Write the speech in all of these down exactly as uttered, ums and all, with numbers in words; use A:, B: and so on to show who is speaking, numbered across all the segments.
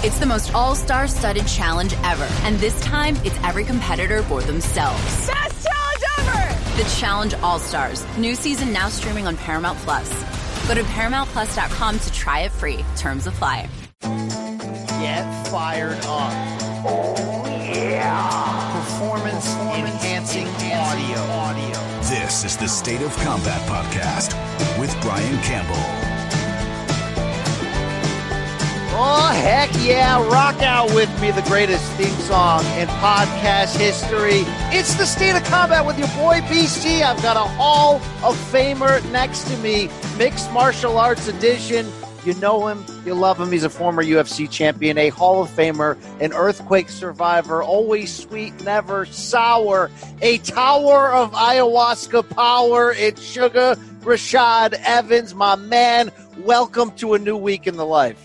A: It's the most all-star studded challenge ever. And this time, it's every competitor for themselves.
B: Best challenge ever!
A: The Challenge All-Stars. New season now streaming on Paramount Plus. Go to Paramount Plus dot com to try it free. Terms apply.
C: Get fired up. Oh, yeah. Performance, Performance enhancing, enhancing audio. audio.
D: This is the State of Combat Podcast with Brian Campbell.
C: Oh, heck yeah. Rock out with me the greatest theme song in podcast history. It's the State of Combat with your boy B C. I've got a Hall of Famer next to me, Mixed Martial Arts Edition. You know him, you love him. He's a former U F C champion, a Hall of Famer, an earthquake survivor, always sweet, never sour, a tower of ayahuasca power. It's Sugar Rashad Evans, my man. Welcome to a new week in the life.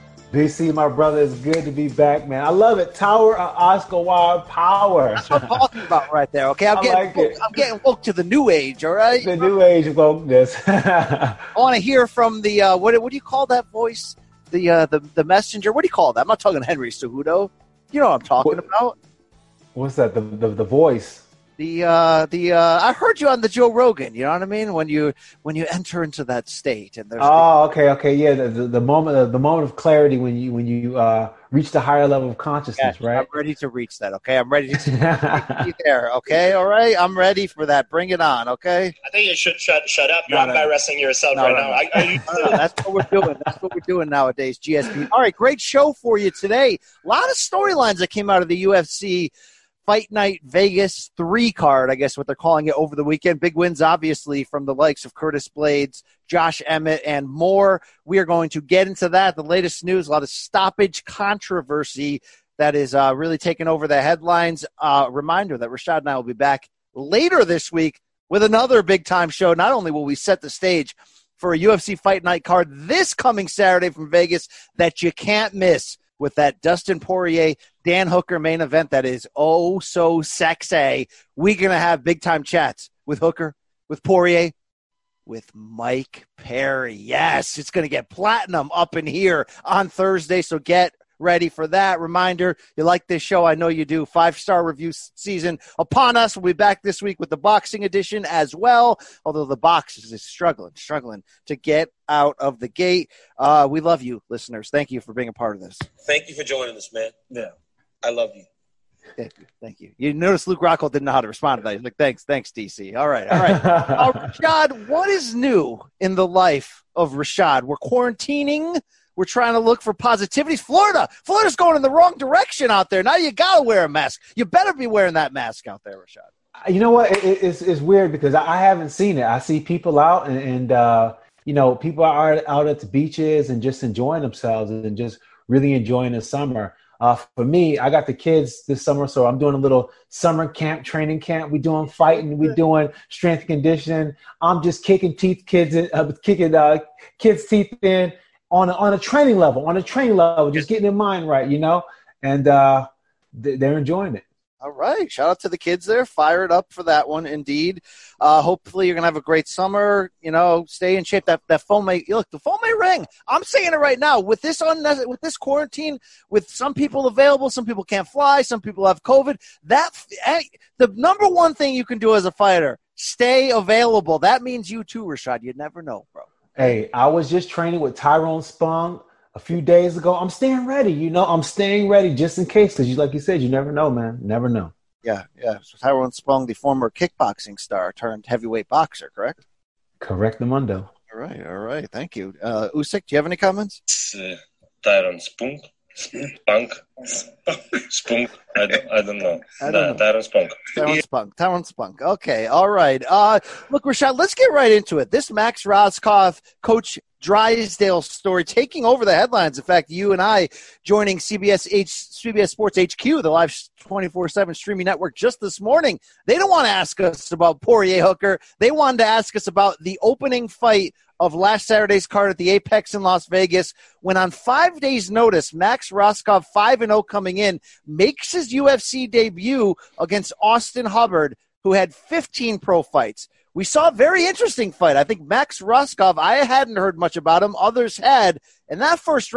E: B C, my brother, it's good to be back, man. I love it. Tower of Oscar Wilde power.
C: That's what I'm talking about right there, okay? I'm
E: I
C: getting
E: like
C: woke,
E: it.
C: I'm getting woke to the new age, all right?
E: The new age wokeness.
C: I want to hear from the, uh, what, what do you call that voice? The, uh, the the messenger? What do you call that? I'm not talking Henry Cejudo. You know what I'm talking
E: what,
C: about.
E: What's that? The, the, the voice.
C: The uh, the uh, I heard you on the Joe Rogan. You know what I mean? When you when you enter into that state and there's
E: oh, okay, okay, yeah. The, the, the moment the moment of clarity when you when you uh, reach the higher level of consciousness,
C: yes,
E: right?
C: I'm ready to reach that. Okay, I'm ready to be there. Okay, all right, I'm ready for that. Bring it on. Okay.
F: I think you should shut shut up. You're
C: No, no,
F: embarrassing yourself
C: no,
F: right
C: no,
F: now.
C: no.
F: I, I,
C: No, no, that's what we're doing. That's what we're doing nowadays. G S P. All right, great show for you today. A lot of storylines that came out of the U F C Fight Night Vegas three card, I guess what they're calling it, over the weekend. Big wins, obviously, from the likes of Curtis Blades, Josh Emmett, and more. We are going to get into that. The latest news, a lot of stoppage controversy that is uh, really taking over the headlines. Uh, reminder that Rashad and I will be back later this week with another big-time show. Not only will we set the stage for a U F C Fight Night card this coming Saturday from Vegas that you can't miss, with that Dustin Poirier, Dan Hooker main event that is oh so sexy. We're going to have big-time chats with Hooker, with Poirier, with Mike Perry. Yes, it's going to get platinum up in here on Thursday, so get ready for that. Reminder, you like this show, I know you do. Five-star review season upon us. We'll be back this week with the boxing edition as well, although the box is struggling, struggling to get out of the gate. Uh, we love you, listeners. Thank you for being a part of this.
F: Thank you for joining us, man. Yeah, I love you.
C: Thank you. Thank you. You notice Luke Rockhold didn't know how to respond to that. He's like, thanks, thanks, D C. All right, all right. uh, Rashad, what is new in the life of Rashad? We're quarantining. We're trying to look for positivities. Florida. Florida's going in the wrong direction out there. Now you got to wear a mask. You better be wearing that mask out there, Rashad.
E: You know what? It, it's it's weird because I haven't seen it. I see people out and, and uh, you know, people are out at the beaches and just enjoying themselves and just really enjoying the summer. Uh, for me, I got the kids this summer, so I'm doing a little summer camp, training camp. We're doing fighting. We're doing strength and conditioning. I'm just kicking teeth, kids, in, uh, kicking uh, kids' teeth in. On a, on a training level, on a training level, just getting their mind right, you know, and uh, they're enjoying it.
C: All right. Shout out to the kids there. Fire it up for that one, indeed. Uh, hopefully you're going to have a great summer. You know, stay in shape. That that phone may – look, the phone may ring. I'm saying it right now. With this un- with this quarantine, with some people available, some people can't fly, some people have COVID, that the number one thing you can do as a fighter, stay available. That means you too, Rashad. You never know, bro.
E: Hey, I was just training with Tyrone Spong a few days ago. I'm staying ready. You know, I'm staying ready just in case because, you, like you said, you never know, man. You never know.
C: Yeah, yeah. So Tyrone Spong, the former kickboxing star turned heavyweight boxer, correct?
E: Correct, the mundo.
C: All right, all right. Thank you. Uh, Usyk, do you have any comments?
F: Uh, Tyrone Spong. Spunk. Spunk. I don't, I don't know.
C: I don't know.
F: Tyrone Spunk.
C: Tyrone Spunk. Tyrone Spunk. Okay, all right. Uh, look, Rashad, let's get right into it. This Max Roskopf, Coach Drysdale story taking over the headlines. In fact, you and I joining C B S H, C B S Sports H Q, the live twenty-four seven streaming network, just this morning. They don't want to ask us about Poirier Hooker. They wanted to ask us about the opening fight of last Saturday's card at the Apex in Las Vegas, when on five days' notice, Max Roskopf, five and oh coming in, makes his U F C debut against Austin Hubbard, who had fifteen pro fights. We saw a very interesting fight. I think Max Roskopf, I hadn't heard much about him. Others had. In that first round,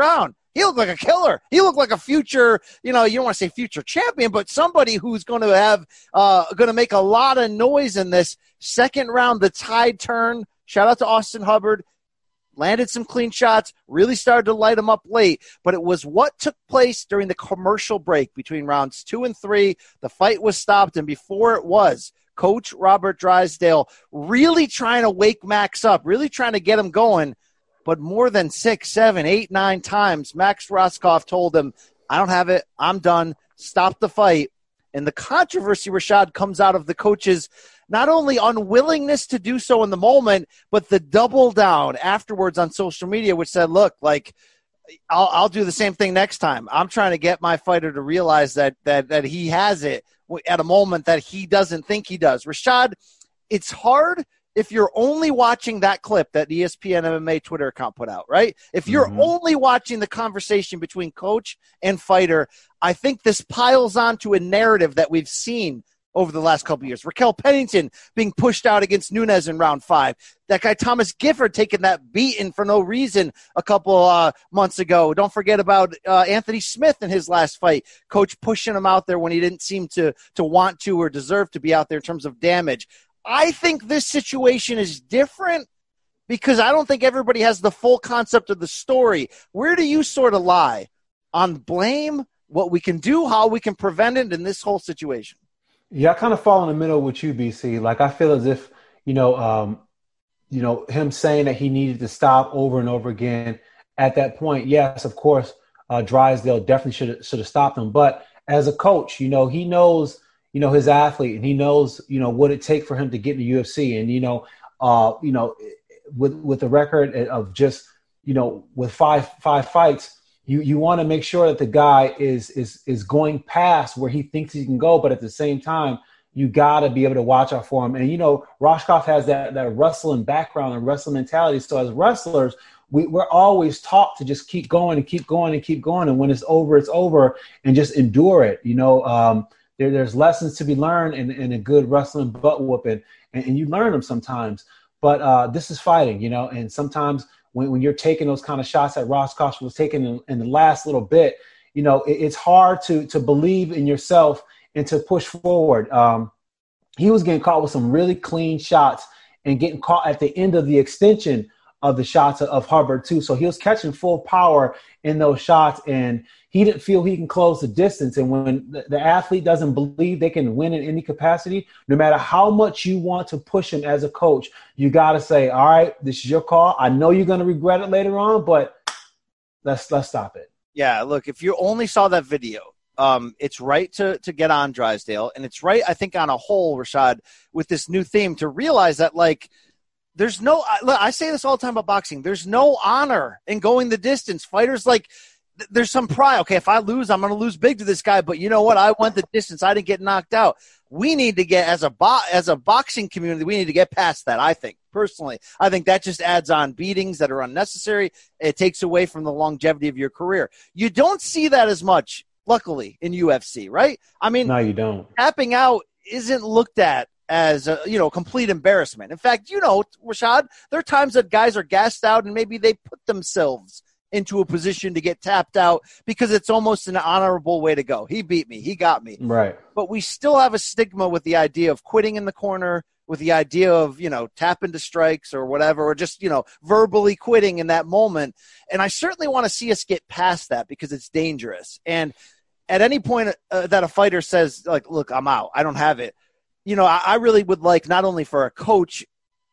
C: He looked like a killer. He looked like a future, you know, you don't want to say future champion, but somebody who's going to have, uh, going to make a lot of noise in this second round. The tide turn. Shout out to Austin Hubbard. Landed some clean shots, really started to light him up late. But it was what took place during the commercial break between rounds two and three. The fight was stopped, and before it was, Coach Robert Drysdale really trying to wake Max up, really trying to get him going. But more than six, seven, eight, nine times, Max Rothkopf told him, I don't have it. I'm done. Stop the fight. And the controversy, Rashad, comes out of the coach's not only unwillingness to do so in the moment, but the double down afterwards on social media, which said, look, like, I'll, I'll do the same thing next time. I'm trying to get my fighter to realize that that that he has it at a moment that he doesn't think he does. Rashad, it's hard if you're only watching that clip that the E S P N M M A Twitter account put out, right? If you're mm-hmm. only watching the conversation between coach and fighter, I think this piles onto a narrative that we've seen over the last couple of years. Raquel Pennington being pushed out against Nunes in round five. That guy Thomas Gifford taking that beating for no reason a couple uh, months ago. Don't forget about uh, Anthony Smith in his last fight. Coach pushing him out there when he didn't seem to to want to or deserve to be out there in terms of damage. I think this situation is different because I don't think everybody has the full concept of the story. Where do you sort of lie on blame, what we can do, how we can prevent it in this whole situation?
E: Yeah, I kind of fall in the middle with you, B C. Like, I feel as if, you know, um, you know, him saying that he needed to stop over and over again at that point. Yes, of course, uh, Drysdale definitely should should have stopped him. But as a coach, you know, he knows, you know, his athlete, and he knows, you know, what it takes for him to get in the U F C. And, you know, uh, you know, with with a record of just, you know, with five five fights, You you want to make sure that the guy is is is going past where he thinks he can go, but at the same time, you got to be able to watch out for him. And, you know, Rothkopf has that, that wrestling background and wrestling mentality. So as wrestlers, we, we're always taught to just keep going and keep going and keep going. And when it's over, it's over, and just endure it. You know, um, there, there's lessons to be learned in, in a good wrestling butt whooping, and, and you learn them sometimes. But uh, this is fighting, you know, and sometimes – When, when you're taking those kind of shots that Rothkopf was taking in, in the last little bit, you know, it, it's hard to to believe in yourself and to push forward. Um, he was getting caught with some really clean shots and getting caught at the end of the extension of the shots of, of Hubbard too. So he was catching full power in those shots, and he didn't feel he can close the distance. And when the, the athlete doesn't believe they can win in any capacity, no matter how much you want to push him as a coach, you got to say, all right, this is your call. I know you're going to regret it later on, but let's let's stop it.
C: Yeah, look, if you only saw that video, um, it's right to, to get on Drysdale, and it's right, I think, on a whole, Rashad, with this new theme to realize that, like, there's no – I say this all the time about boxing. There's no honor in going the distance. Fighters, like – there's some pride. Okay, if I lose, I'm going to lose big to this guy. But you know what? I went the distance. I didn't get knocked out. We need to get, as a bo- as a boxing community, we need to get past that, I think, personally. I think that just adds on beatings that are unnecessary. It takes away from the longevity of your career. You don't see that as much, luckily, in U F C, right? I mean,
E: no, you don't.
C: Tapping out isn't looked at as a, you know, complete embarrassment. In fact, you know, Rashad, there are times that guys are gassed out and maybe they put themselves into a position to get tapped out because it's almost an honorable way to go. He beat me. He got me.
E: Right.
C: But we still have a stigma with the idea of quitting in the corner, with the idea of, you know, tapping to strikes or whatever, or just, you know, verbally quitting in that moment. And I certainly want to see us get past that because it's dangerous. And at any point uh, that a fighter says, like, look, I'm out, I don't have it, you know, I, I really would like not only for a coach,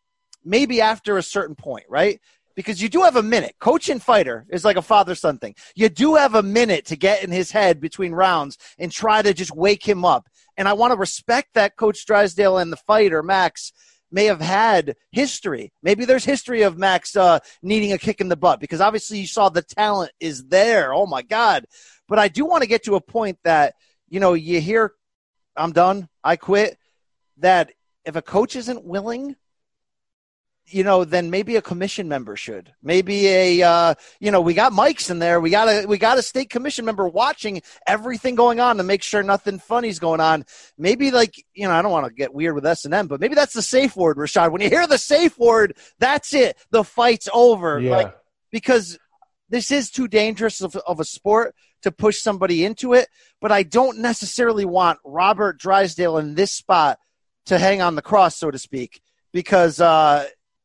C: maybe after a certain point, right? Because you do have a minute. Coach and fighter is like a father-son thing. You do have a minute to get in his head between rounds and try to just wake him up. And I want to respect that Coach Drysdale and the fighter, Max, may have had history. Maybe there's history of Max uh, needing a kick in the butt because obviously you saw the talent is there. Oh, my God. But I do want to get to a point that, you know, you hear, I'm done, I quit, that if a coach isn't willing – you know, then maybe a commission member should. Maybe a, uh, you know, we got mics in there. We got a, we got a state commission member watching everything going on to make sure nothing funny's going on. Maybe, like, you know, I don't want to get weird with S and M, but maybe that's the safe word, Rashad. When you hear the safe word, that's it. The fight's over.
E: Yeah.
C: Like, because this is too dangerous of, of a sport to push somebody into it, but I don't necessarily want Robert Drysdale in this spot to hang on the cross, so to speak, because uh,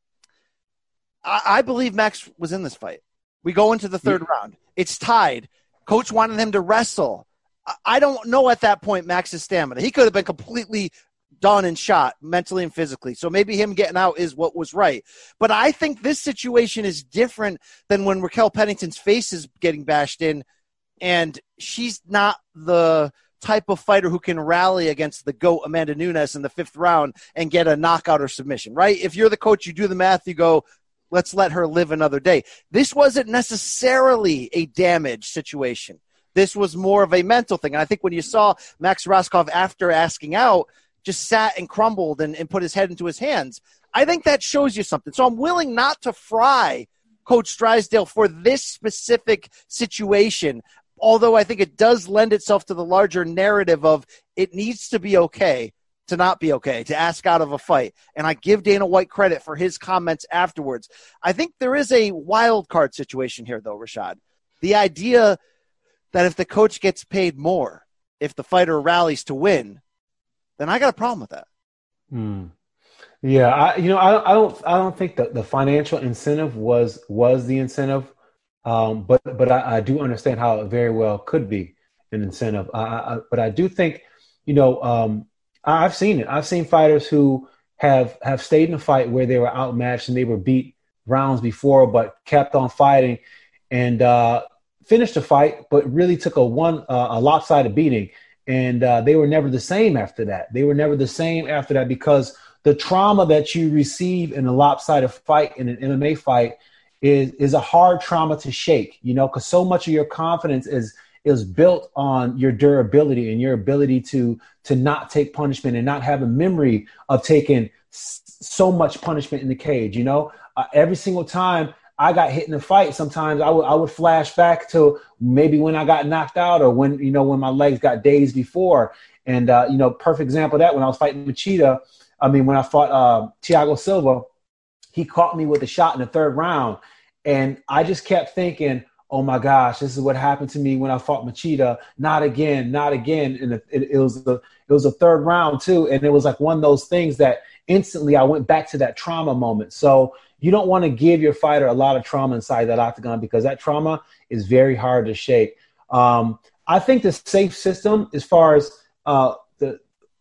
C: I, I believe Max was in this fight. We go into the third yeah. round. It's tied. Coach wanted him to wrestle. I, I don't know at that point Max's stamina. He could have been completely done and shot mentally and physically. So maybe him getting out is what was right. But I think this situation is different than when Raquel Pennington's face is getting bashed in, and she's not the type of fighter who can rally against the GOAT Amanda Nunes in the fifth round and get a knockout or submission, right? If you're the coach, you do the math, you go, let's let her live another day. This wasn't necessarily a damage situation. This was more of a mental thing. And I think when you saw Max Roskov after asking out, just sat and crumbled and, and put his head into his hands, I think that shows you something. So I'm willing not to fry Coach Drysdale for this specific situation, although I think it does lend itself to the larger narrative of it needs to be okay to not be okay, to ask out of a fight. And I give Dana White credit for his comments afterwards. I think there is a wild card situation here, though, Rashad. The idea that if the coach gets paid more, if the fighter rallies to win, then I got a problem with that.
E: Hmm. Yeah, I, you know, I, I don't, I don't think that the financial incentive was was the incentive, um, but but I, I do understand how it very well could be an incentive. I, I, but I do think, you know, um, I've seen it. I've seen fighters who have have stayed in a fight where they were outmatched and they were beat rounds before, but kept on fighting and uh, finished the fight, but really took a one uh, a lopsided beating. And uh, they were never the same after that. They were never the same after that because the trauma that you receive in a lopsided fight, in an M M A fight, is is a hard trauma to shake, you know, because so much of your confidence is is built on your durability and your ability to to not take punishment and not have a memory of taking s- so much punishment in the cage. You know, uh, every single time I got hit in a fight, sometimes I would I would flash back to maybe when I got knocked out or when, you know, when my legs got dazed before. And, uh, you know, perfect example of that, when I was fighting Machida, I mean, when I fought uh, Thiago Silva, he caught me with a shot in the third round. And I just kept thinking, oh, my gosh, this is what happened to me when I fought Machida. Not again, not again. And it, it, it was the it was a third round, too. And it was like one of those things that instantly I went back to that trauma moment. So you don't want to give your fighter a lot of trauma inside that octagon because that trauma is very hard to shake. Um, I think the safe system, as far as uh, the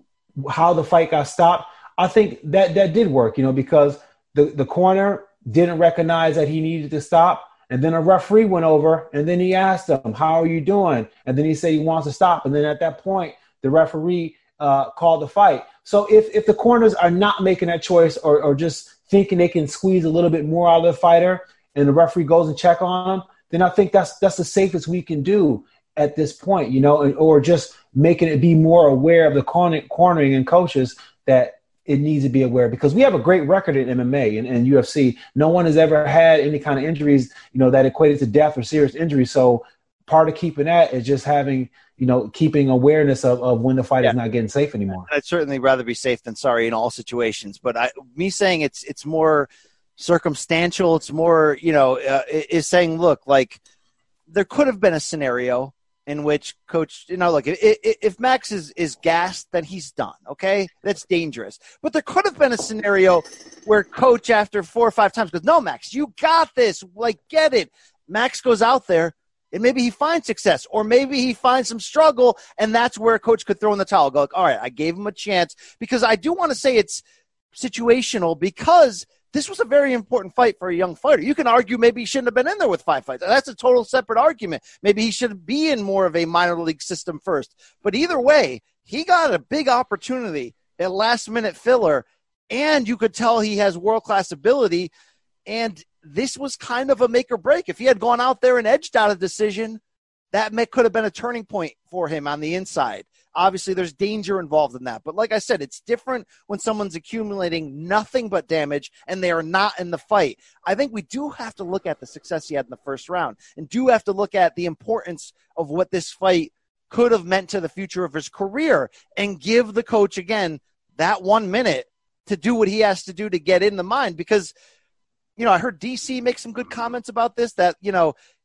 E: how the fight got stopped, I think that that did work, you know, because the, the corner didn't recognize that he needed to stop. And then a referee went over and then he asked him, how are you doing? And then he said he wants to stop. And then at that point, the referee uh, called the fight. So if, if the corners are not making that choice or, or just thinking they can squeeze a little bit more out of the fighter and the referee goes and check on them, then I think that's that's the safest we can do at this point, you know, or just making it be more aware of the corner, cornering and coaches that it needs to be aware, because we have a great record in M M A and, and U F C. No one has ever had any kind of injuries, you know, that equated to death or serious injury. So part of keeping that is just having, you know, keeping awareness of, of when the fight yeah. is not getting safe anymore.
C: I'd certainly rather be safe than sorry in all situations. But I, me saying it's it's more circumstantial, it's more, you know, uh, is saying, look, like there could have been a scenario in which coach, you know, look, if, if Max is, is gassed, then he's done, okay? That's dangerous. But there could have been a scenario where coach after four or five times goes, no, Max, you got this. Like, get it. Max goes out there, and maybe he finds success, or maybe he finds some struggle, and that's where a coach could throw in the towel. Go, like, all right, I gave him a chance. Because I do want to say it's situational because this was a very important fight for a young fighter. You can argue maybe he shouldn't have been in there with five fights. That's a total separate argument. Maybe he should be in more of a minor league system first. But either way, he got a big opportunity at last-minute filler, and you could tell he has world-class ability, and this was kind of a make or break. If he had gone out there and edged out a decision, that may, could have been a turning point for him on the inside. Obviously, there's danger involved in that. But like I said, it's different when someone's accumulating nothing but damage and they are not in the fight. I think we do have to look at the success he had in the first round and do have to look at the importance of what this fight could have meant to the future of his career and give the coach, again, that one minute to do what he has to do to get in the mind. Because, you know, I heard D C make some good comments about this, that, you know,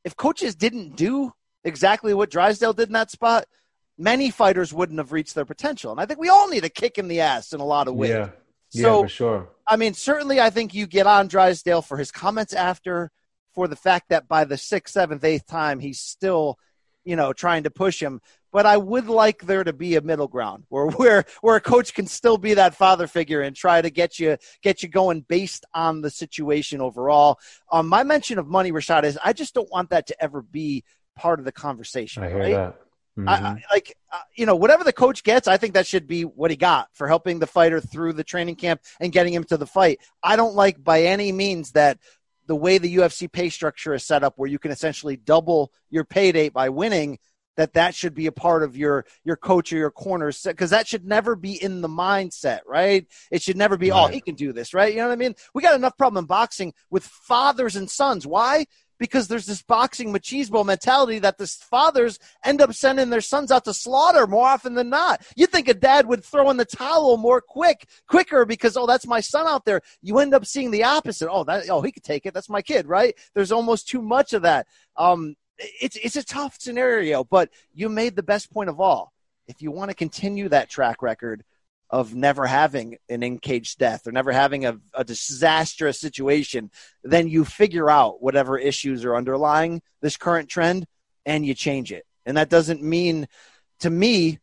C: if coaches didn't do exactly what Drysdale did in that spot, many fighters wouldn't have reached their potential. And I think we all need a kick in the ass in a lot of ways.
E: Yeah,
C: so,
E: yeah, for sure.
C: I mean, certainly I think you get on Drysdale for his comments after, for the fact that by the sixth, seventh, eighth time, he's still, you know, trying to push him. But I would like there to be a middle ground where where where a coach can still be that father figure and try to get you get you going based on the situation overall. Um, my mention of money, Rashad, is I just don't want that to ever be part of the conversation.
E: I hear
C: right?
E: that. Mm-hmm.
C: I, I, like, uh, you know, whatever the coach gets, I think that should be what he got for helping the fighter through the training camp and getting him to the fight. I don't like by any means that the way the U F C pay structure is set up where you can essentially double your pay date by winning, that that should be a part of your, your coach or your corners, because that should never be in the mindset, right? It should never be,
E: right.
C: oh, he can do this, right? You know what I mean? We got enough problem in boxing with fathers and sons. Why? Because there's this boxing machismo mentality that the fathers end up sending their sons out to slaughter more often than not. You'd think a dad would throw in the towel more quick, quicker because, oh, that's my son out there. You end up seeing the opposite. Oh, that, oh, he could take it. That's my kid, right? There's almost too much of that. Um, It's it's a tough scenario, but you made the best point of all. If you want to continue that track record of never having an in-cage death or never having a, a disastrous situation, then you figure out whatever issues are underlying this current trend and you change it. And that doesn't mean, to me,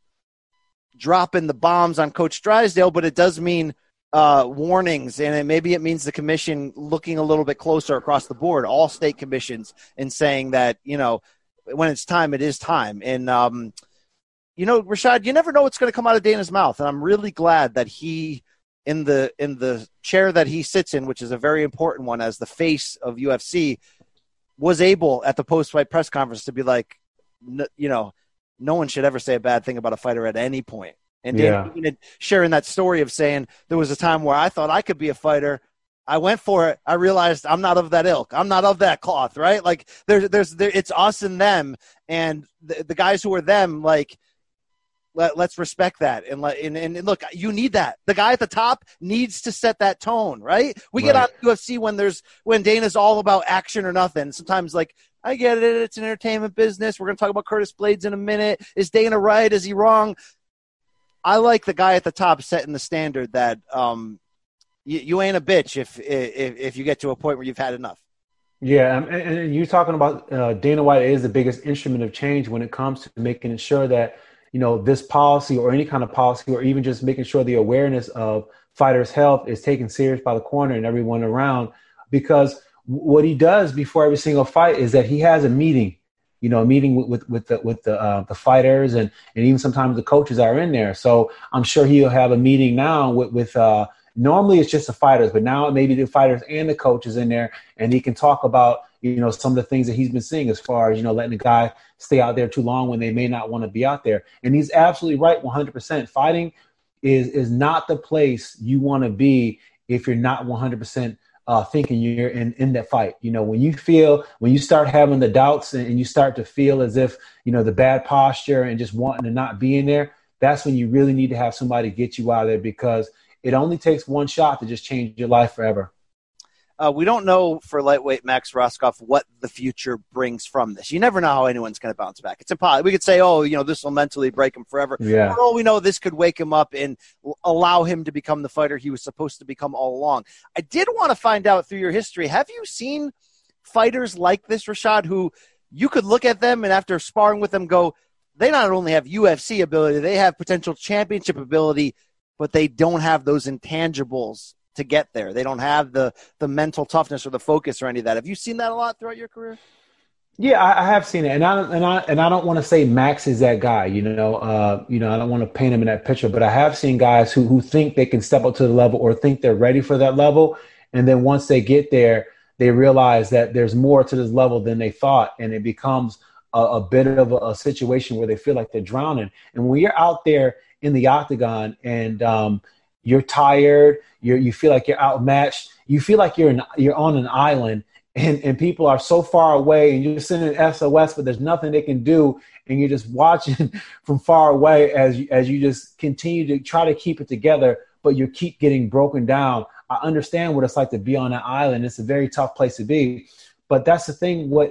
C: dropping the bombs on Coach Drysdale, but it does mean Uh, warnings, and it, maybe it means the commission looking a little bit closer across the board, all state commissions, and saying that, you know, when it's time, it is time. And, um, you know, Rashad, you never know what's going to come out of Dana's mouth. And I'm really glad that he, in the in the chair that he sits in, which is a very important one as the face of U F C, was able at the post-fight press conference to be like, n- you know, no one should ever say a bad thing about a fighter at any point. And Dan
E: Yeah.
C: sharing that story of saying there was a time where I thought I could be a fighter. I went for it. I realized I'm not of that ilk. I'm not of that cloth, right? Like there's, there's, there, it's us and them, and the, the guys who are them. Like, let, let's respect that. And, let, and and look, you need that. The guy at the top needs to set that tone, right? We
E: Right.
C: get on U F C when there's when Dana's all about action or nothing. Sometimes, like, I get it. It's an entertainment business. We're gonna talk about Curtis Blades in a minute. Is Dana right? Is he wrong? I like the guy at the top setting the standard that um, you, you ain't a bitch if, if if you get to a point where you've had enough.
E: Yeah, and, and you're talking about uh, Dana White is the biggest instrument of change when it comes to making sure that, you know, this policy or any kind of policy, or even just making sure the awareness of fighters' health is taken serious by the corner and everyone around. Because what he does before every single fight is that he has a meeting. You know, a meeting with with, with the with the uh, the fighters and and even sometimes the coaches are in there. So I'm sure he'll have a meeting now with with uh, normally it's just the fighters, but now maybe the fighters and the coaches in there, and he can talk about, you know, some of the things that he's been seeing as far as, you know, letting the guy stay out there too long when they may not want to be out there. And he's absolutely right, one hundred percent. Fighting is is not the place you want to be if you're not one hundred percent. Uh, thinking you're in, in that fight. You know, when you feel, when you start having the doubts and, and you start to feel as if, you know, the bad posture and just wanting to not be in there, that's when you really need to have somebody get you out of there, because it only takes one shot to just change your life forever.
C: Uh, we don't know for lightweight Max Roskopf what the future brings from this. You never know how anyone's going to bounce back. It's impossible. We could say, oh, you know, this will mentally break him forever.
E: Yeah.
C: For all we know, this could wake him up and allow him to become the fighter he was supposed to become all along. I did want to find out through your history, have you seen fighters like this, Rashad, who you could look at them and after sparring with them go, they not only have U F C ability, they have potential championship ability, but they don't have those intangibles to get there. They don't have the the mental toughness or the focus or any of that. Have you seen that a lot throughout your career?
E: Yeah, I, I have seen it, and I and I and I don't want to say Max is that guy. You know, uh, you know, I don't want to paint him in that picture, but I have seen guys who who think they can step up to the level or think they're ready for that level, and then once they get there, they realize that there's more to this level than they thought, and it becomes a, a bit of a, a situation where they feel like they're drowning. And when you're out there in the octagon and um, you're tired, you you feel like you're outmatched, you feel like you're in, you're on an island. And, and people are so far away and you're sending S O S, but there's nothing they can do. And you're just watching from far away as you, as you just continue to try to keep it together, but you keep getting broken down. I understand what it's like to be on an island. It's a very tough place to be. But that's the thing. What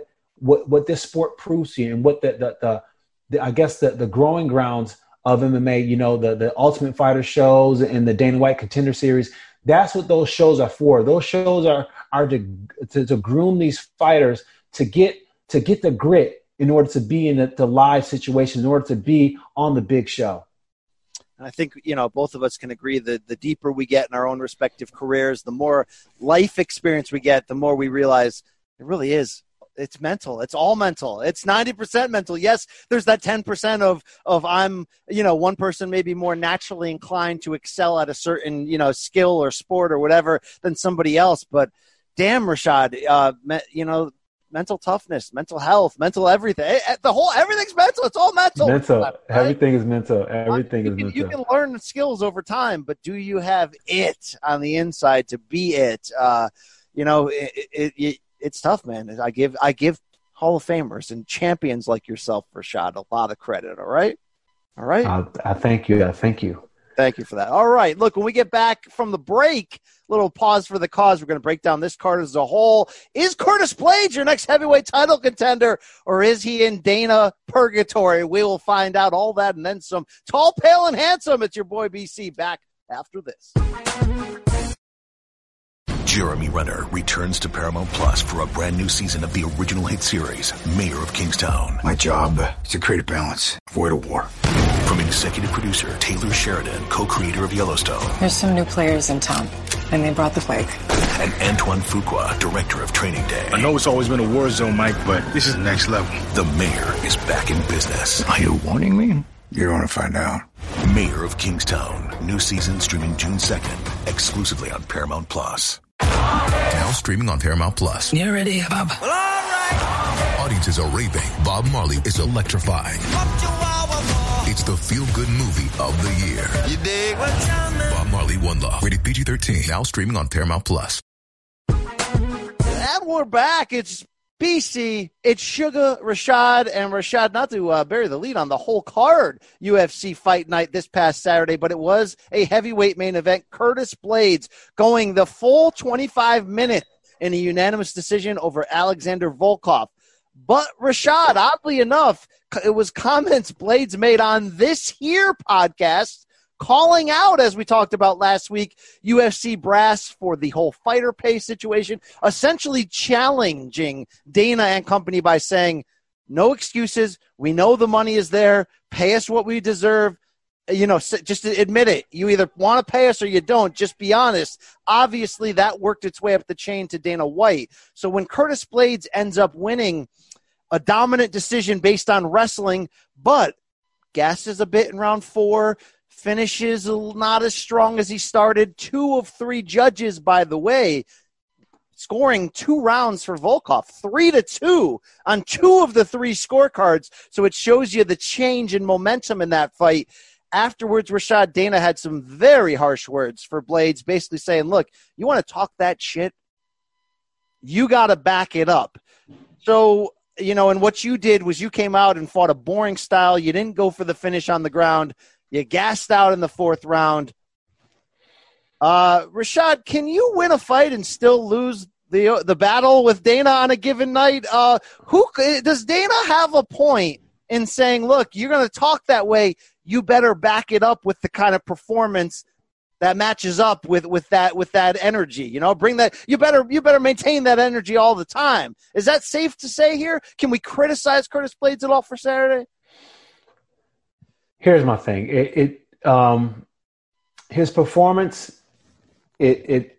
E: what what this sport proves to you, and what the the, the, the I guess the the growing grounds of M M A. You know, the the Ultimate Fighter shows and the Dana White Contender Series. That's what those shows are for. Those shows are are to to, to groom these fighters to get to get the grit in order to be in the, the live situation, in order to be on the big show.
C: And I think, you know, both of us can agree that the deeper we get in our own respective careers, the more life experience we get, the more we realize it really is. It's mental. It's all mental. It's ninety percent mental. Yes, there's that ten percent of, of I'm, you know, one person may be more naturally inclined to excel at a certain, you know, skill or sport or whatever than somebody else. But damn, Rashad, uh, me, you know, mental toughness, mental health, mental everything. The whole everything's mental. It's all mental.
E: Mental.
C: Right?
E: Everything is mental. Everything
C: you
E: is
C: can,
E: mental.
C: You can learn the skills over time, but do you have it on the inside to be it? Uh, you know, it, it, it, it's tough, man. I give I give Hall of Famers and champions like yourself, Rashad, a lot of credit. All right, all right.
E: I, I thank you. I thank you.
C: Thank you for that. All right. Look, when we get back from the break, little pause for the cause. We're going to break down this card as a whole. Is Curtis Blaydes your next heavyweight title contender, or is he in Dana purgatory? We will find out all that and then some. Tall, pale, and handsome. It's your boy B C back after this.
D: Jeremy Renner returns to Paramount Plus for a brand new season of the original hit series, Mayor of Kingstown.
G: My job is to create a balance, avoid a war.
D: From executive producer Taylor Sheridan, co-creator of Yellowstone.
H: There's some new players in town, and they brought the plague.
D: And Antoine Fuqua, director of Training Day.
G: I know it's always been a war zone, Mike, but this is next level.
D: The Mayor is back in business.
G: Are you warning me? You're going to find out.
D: Mayor of Kingstown. New season streaming June second, exclusively on Paramount Plus.
I: Now streaming on Paramount Plus.
J: You ready, Bob? Well, all right.
I: Audiences are raving. Bob Marley is electrifying. It's the feel-good movie of the year.
J: You dig what's coming?
I: Bob Marley, One Love. Rated P G thirteen. Now streaming on Paramount Plus.
C: And we're back. It's B C, it's Sugar, Rashad, and Rashad, not to uh, bury the lead on the whole card, U F C Fight Night this past Saturday, but it was a heavyweight main event. Curtis Blaydes going the full twenty-five minutes in a unanimous decision over Alexander Volkov. But Rashad, oddly enough, it was comments Blaydes made on this here podcast calling out, as we talked about last week, U F C brass for the whole fighter pay situation, essentially challenging Dana and company by saying, no excuses. We know the money is there. Pay us what we deserve. You know, just admit it. You either want to pay us or you don't. Just be honest. Obviously, that worked its way up the chain to Dana White. So when Curtis Blaydes ends up winning a dominant decision based on wrestling, but gasses a bit in round four, finishes not as strong as he started. Two of three judges, by the way, scoring two rounds for Volkov, three to two on two of the three scorecards. So it shows you the change in momentum in that fight. Afterwards, Rashad, Dana had some very harsh words for Blaydes, basically saying, look, you want to talk that shit? You got to back it up. So, you know, and what you did was you came out and fought a boring style. You didn't go for the finish on the ground. You gassed out in the fourth round. Uh, Rashad, can you win a fight and still lose the the battle with Dana on a given night? Uh, who does Dana have a point in saying, look, you're going to talk that way, you better back it up with the kind of performance that matches up with, with that with that energy? You know, bring that. You better you better maintain that energy all the time. Is that safe to say here? Can we criticize Curtis Blaydes at all for Saturday?
E: Here's my thing. It, it um, his performance. It it.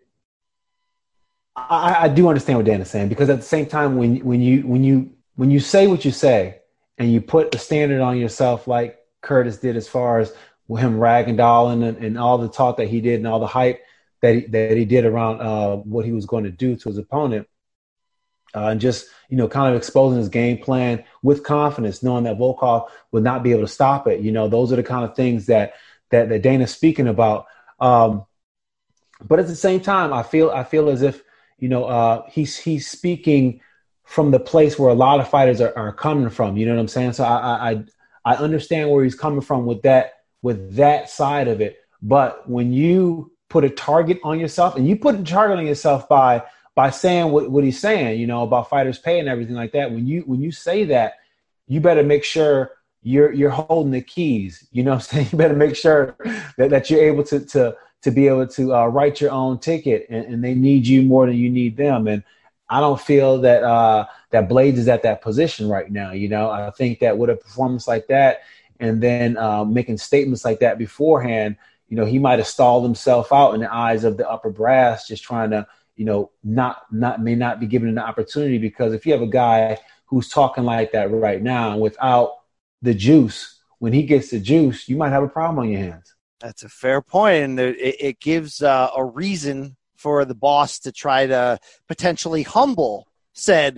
E: I, I do understand what Dana's saying, because at the same time, when when you when you when you say what you say and you put a standard on yourself like Curtis did, as far as him ragdolling and, and all the talk that he did and all the hype that he, that he did around uh, what he was going to do to his opponent, uh, and just, you know, kind of exposing his game plan with confidence, knowing that Volkov would not be able to stop it. You know, those are the kind of things that that, that Dana's speaking about. Um, but at the same time, I feel I feel as if, you know, uh, he's he's speaking from the place where a lot of fighters are, are coming from. You know what I'm saying? So I, I I understand where he's coming from with that with that side of it. But when you put a target on yourself, and you put a target on yourself by by saying what, what he's saying, you know, about fighters pay and everything like that. When you when you say that, you better make sure you're you're holding the keys. You know what I'm saying? You better make sure that, that you're able to to to be able to uh, write your own ticket, and, and they need you more than you need them. And I don't feel that uh, that Blaydes is at that position right now. You know, I think that with a performance like that, and then uh, making statements like that beforehand, you know, he might have stalled himself out in the eyes of the upper brass, just trying to, you know, not not may not be given an opportunity. Because if you have a guy who's talking like that right now, and without the juice, when he gets the juice, you might have a problem on your hands.
C: That's a fair point, and it, it gives uh, a reason for the boss to try to potentially humble said,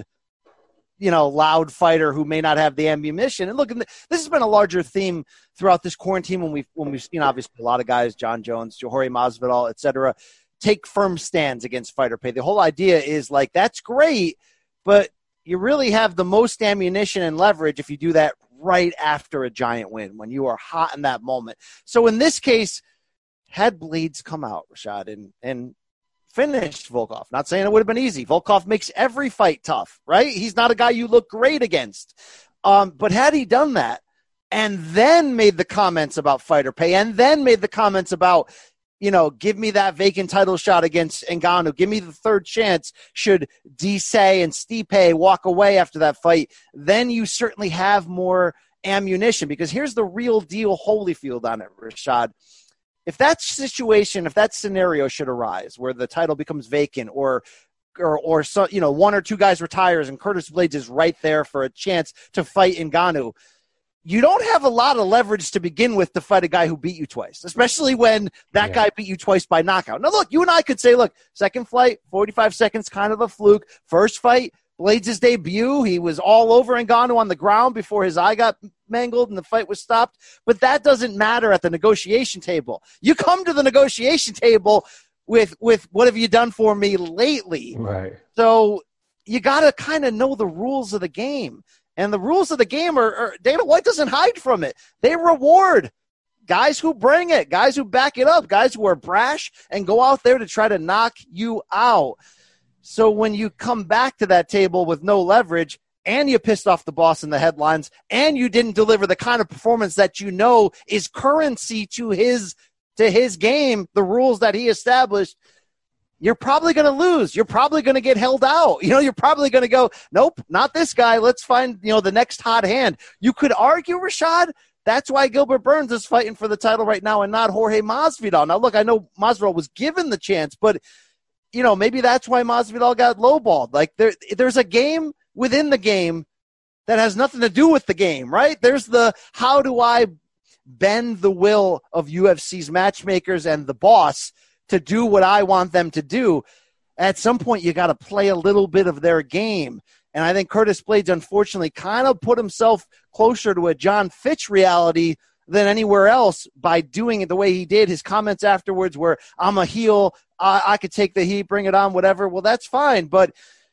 C: you know, loud fighter who may not have the ammunition. And look, this has been a larger theme throughout this quarantine when we've, when we've seen, obviously, a lot of guys, John Jones, Jorge Masvidal, et cetera, take firm stands against fighter pay. The whole idea is, like, that's great, but you really have the most ammunition and leverage if you do that right after a giant win, when you are hot in that moment. So in this case, had Blaydes come out, Rashad, and, and finished Volkov. Not saying it would have been easy. Volkov makes every fight tough, right? He's not a guy you look great against. Um, but had he done that and then made the comments about fighter pay and then made the comments about, you know, give me that vacant title shot against Ngannou, give me the third chance should Dise and Stipe walk away after that fight, then you certainly have more ammunition. Because here's the real deal Holyfield on it, Rashad. If that situation, if that scenario should arise where the title becomes vacant or or or so, you know, one or two guys retires and Curtis Blaydes is right there for a chance to fight Ngannou, you don't have a lot of leverage to begin with to fight a guy who beat you twice, especially when that yeah. guy beat you twice by knockout. Now, look, you and I could say, look, second fight, forty-five seconds, kind of a fluke. First fight, Blaydes' debut, he was all over Ngannou on the ground before his eye got mangled and the fight was stopped. But that doesn't matter at the negotiation table. You come to the negotiation table with, with what have you done for me lately?
E: Right.
C: So you got to kind of know the rules of the game. And the rules of the game are, are Dana White doesn't hide from it. They reward guys who bring it, guys who back it up, guys who are brash and go out there to try to knock you out. So when you come back to that table with no leverage and you pissed off the boss in the headlines and you didn't deliver the kind of performance that you know is currency to his to his game, the rules that he established, you're probably going to lose. You're probably going to get held out. You know, you're probably going to go, nope, not this guy. Let's find, you know, the next hot hand. You could argue, Rashad, that's why Gilbert Burns is fighting for the title right now and not Jorge Masvidal. Now, look, I know Masvidal was given the chance, but you know, maybe that's why Masvidal got lowballed. Like there, there's a game within the game that has nothing to do with the game, right? There's the how do I bend the will of U F C's matchmakers and the boss to do what I want them to do. At some point, you got to play a little bit of their game. And I think Curtis Blaydes, unfortunately, kind of put himself closer to a John Fitch reality than anywhere else by doing it the way he did. His comments afterwards were, I'm a heel, I, I could take the heat, bring it on, whatever. Well, that's fine. But,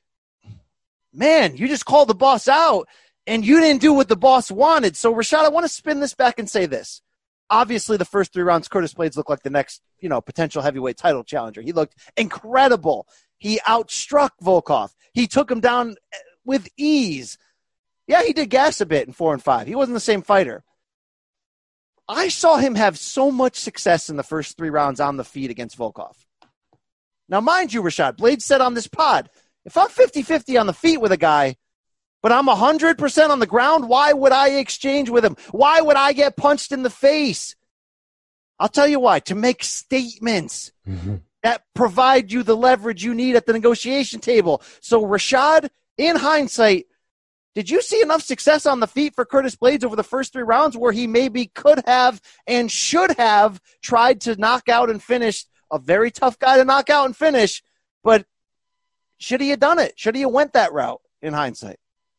C: man, you just called the boss out, and you didn't do what the boss wanted. So, Rashad, I want to spin this back and say this. Obviously, the first three rounds, Curtis Blaydes looked like the next, you know, potential heavyweight title challenger. He looked incredible. He outstruck Volkov. He took him down with ease. Yeah, he did gas a bit in four and five. He wasn't the same fighter. I saw him have so much success in the first three rounds on the feet against Volkov. Now, mind you, Rashad, Blaydes said on this pod, if I'm fifty-fifty on the feet with a guy, but I'm one hundred percent on the ground, why would I exchange with him? Why would I get punched in the face? I'll tell you why. To make statements mm-hmm. that provide you the leverage you need at the negotiation table. So, Rashad, in hindsight, did you see enough success on the feet for Curtis Blaydes over the first three rounds where he maybe could have and should have tried to knock out and finish a very tough guy to knock out and finish, but should he have done it? Should he have went that route in hindsight?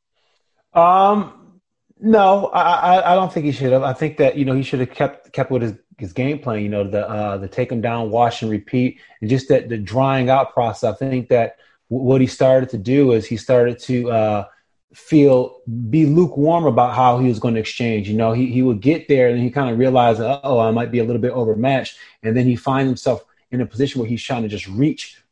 E: Um, no, I, I, I don't think he should have. I think that, you know, he should have kept kept with his, his game plan, you know, the uh, the take him down, wash and repeat, and just that the drying out process. I think that w- what he started to do is he started to uh, feel be lukewarm about how he was going to exchange. You know, he he would get there and he kind of realized, oh, I might be a little bit overmatched, and then he finds himself in a position where he's trying to just reach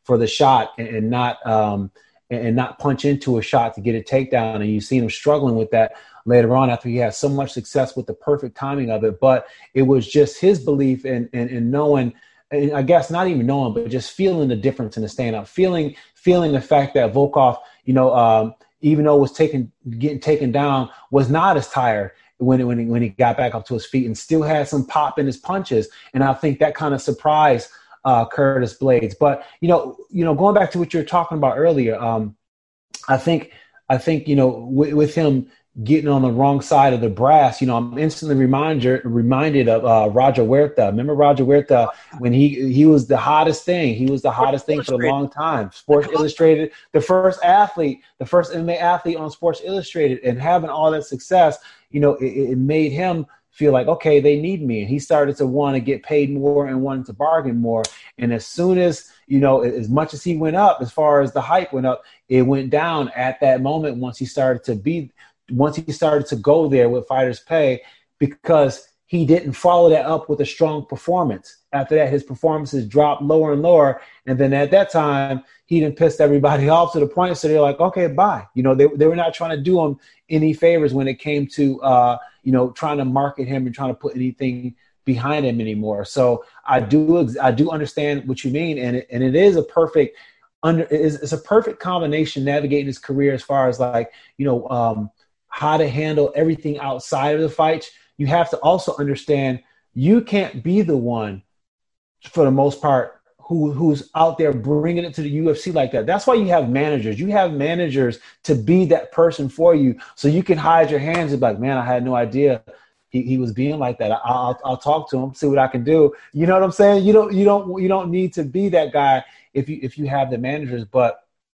E: for the shot and, and not um, and, and not punch into a shot to get a takedown. And you've seen him struggling with that later on after he had so much success with the perfect timing of it. But it was just his belief in, in, in knowing, and I guess not even knowing, but just feeling the difference in the stand-up, feeling feeling the fact that Volkov, you know, um, even though was taken getting taken down, was not as tired when when he, when he got back up to his feet and still had some pop in his punches. And I think that kind of surprised uh, Curtis Blaydes. But you know, you know, going back to what you were talking about earlier, um, I think I think you know w- with him getting on the wrong side of the brass, you know, I'm instantly reminder, reminded of uh, Roger Huerta. Remember Roger Huerta when he he was the hottest thing. He was the hottest thing for a long time. Sports Illustrated, the first athlete, the first M M A athlete on Sports Illustrated, and having all that success, you know, it, it made him feel like, okay, they need me. And he started to want to get paid more and wanted to bargain more. And as soon as, you know, as much as he went up, as far as the hype went up, it went down at that moment once he started to be once he started to go there with Fighters Pay, because he didn't follow that up with a strong performance. After that, his performances dropped lower and lower. And then at that time, he didn't piss everybody off to the point. So they're like, okay, bye. You know, they, they were not trying to do him any favors when it came to, uh, you know, trying to market him and trying to put anything behind him anymore. So I do, I do understand what you mean. And it, and it is a perfect under, it's, it's a perfect combination navigating his career as far as like, you know, um, how to handle everything outside of the fights. You have to also understand you can't be the one, for the most part, who who's out there bringing it to the U F C like that. That's why you have managers. You have managers to be that person for you, so you can hide your hands and be like, man, I had no idea he, he was being like that. I'll I'll talk to him, see what I can do. You know what I'm saying? You don't you don't you don't need to be that guy if you if you have the managers. But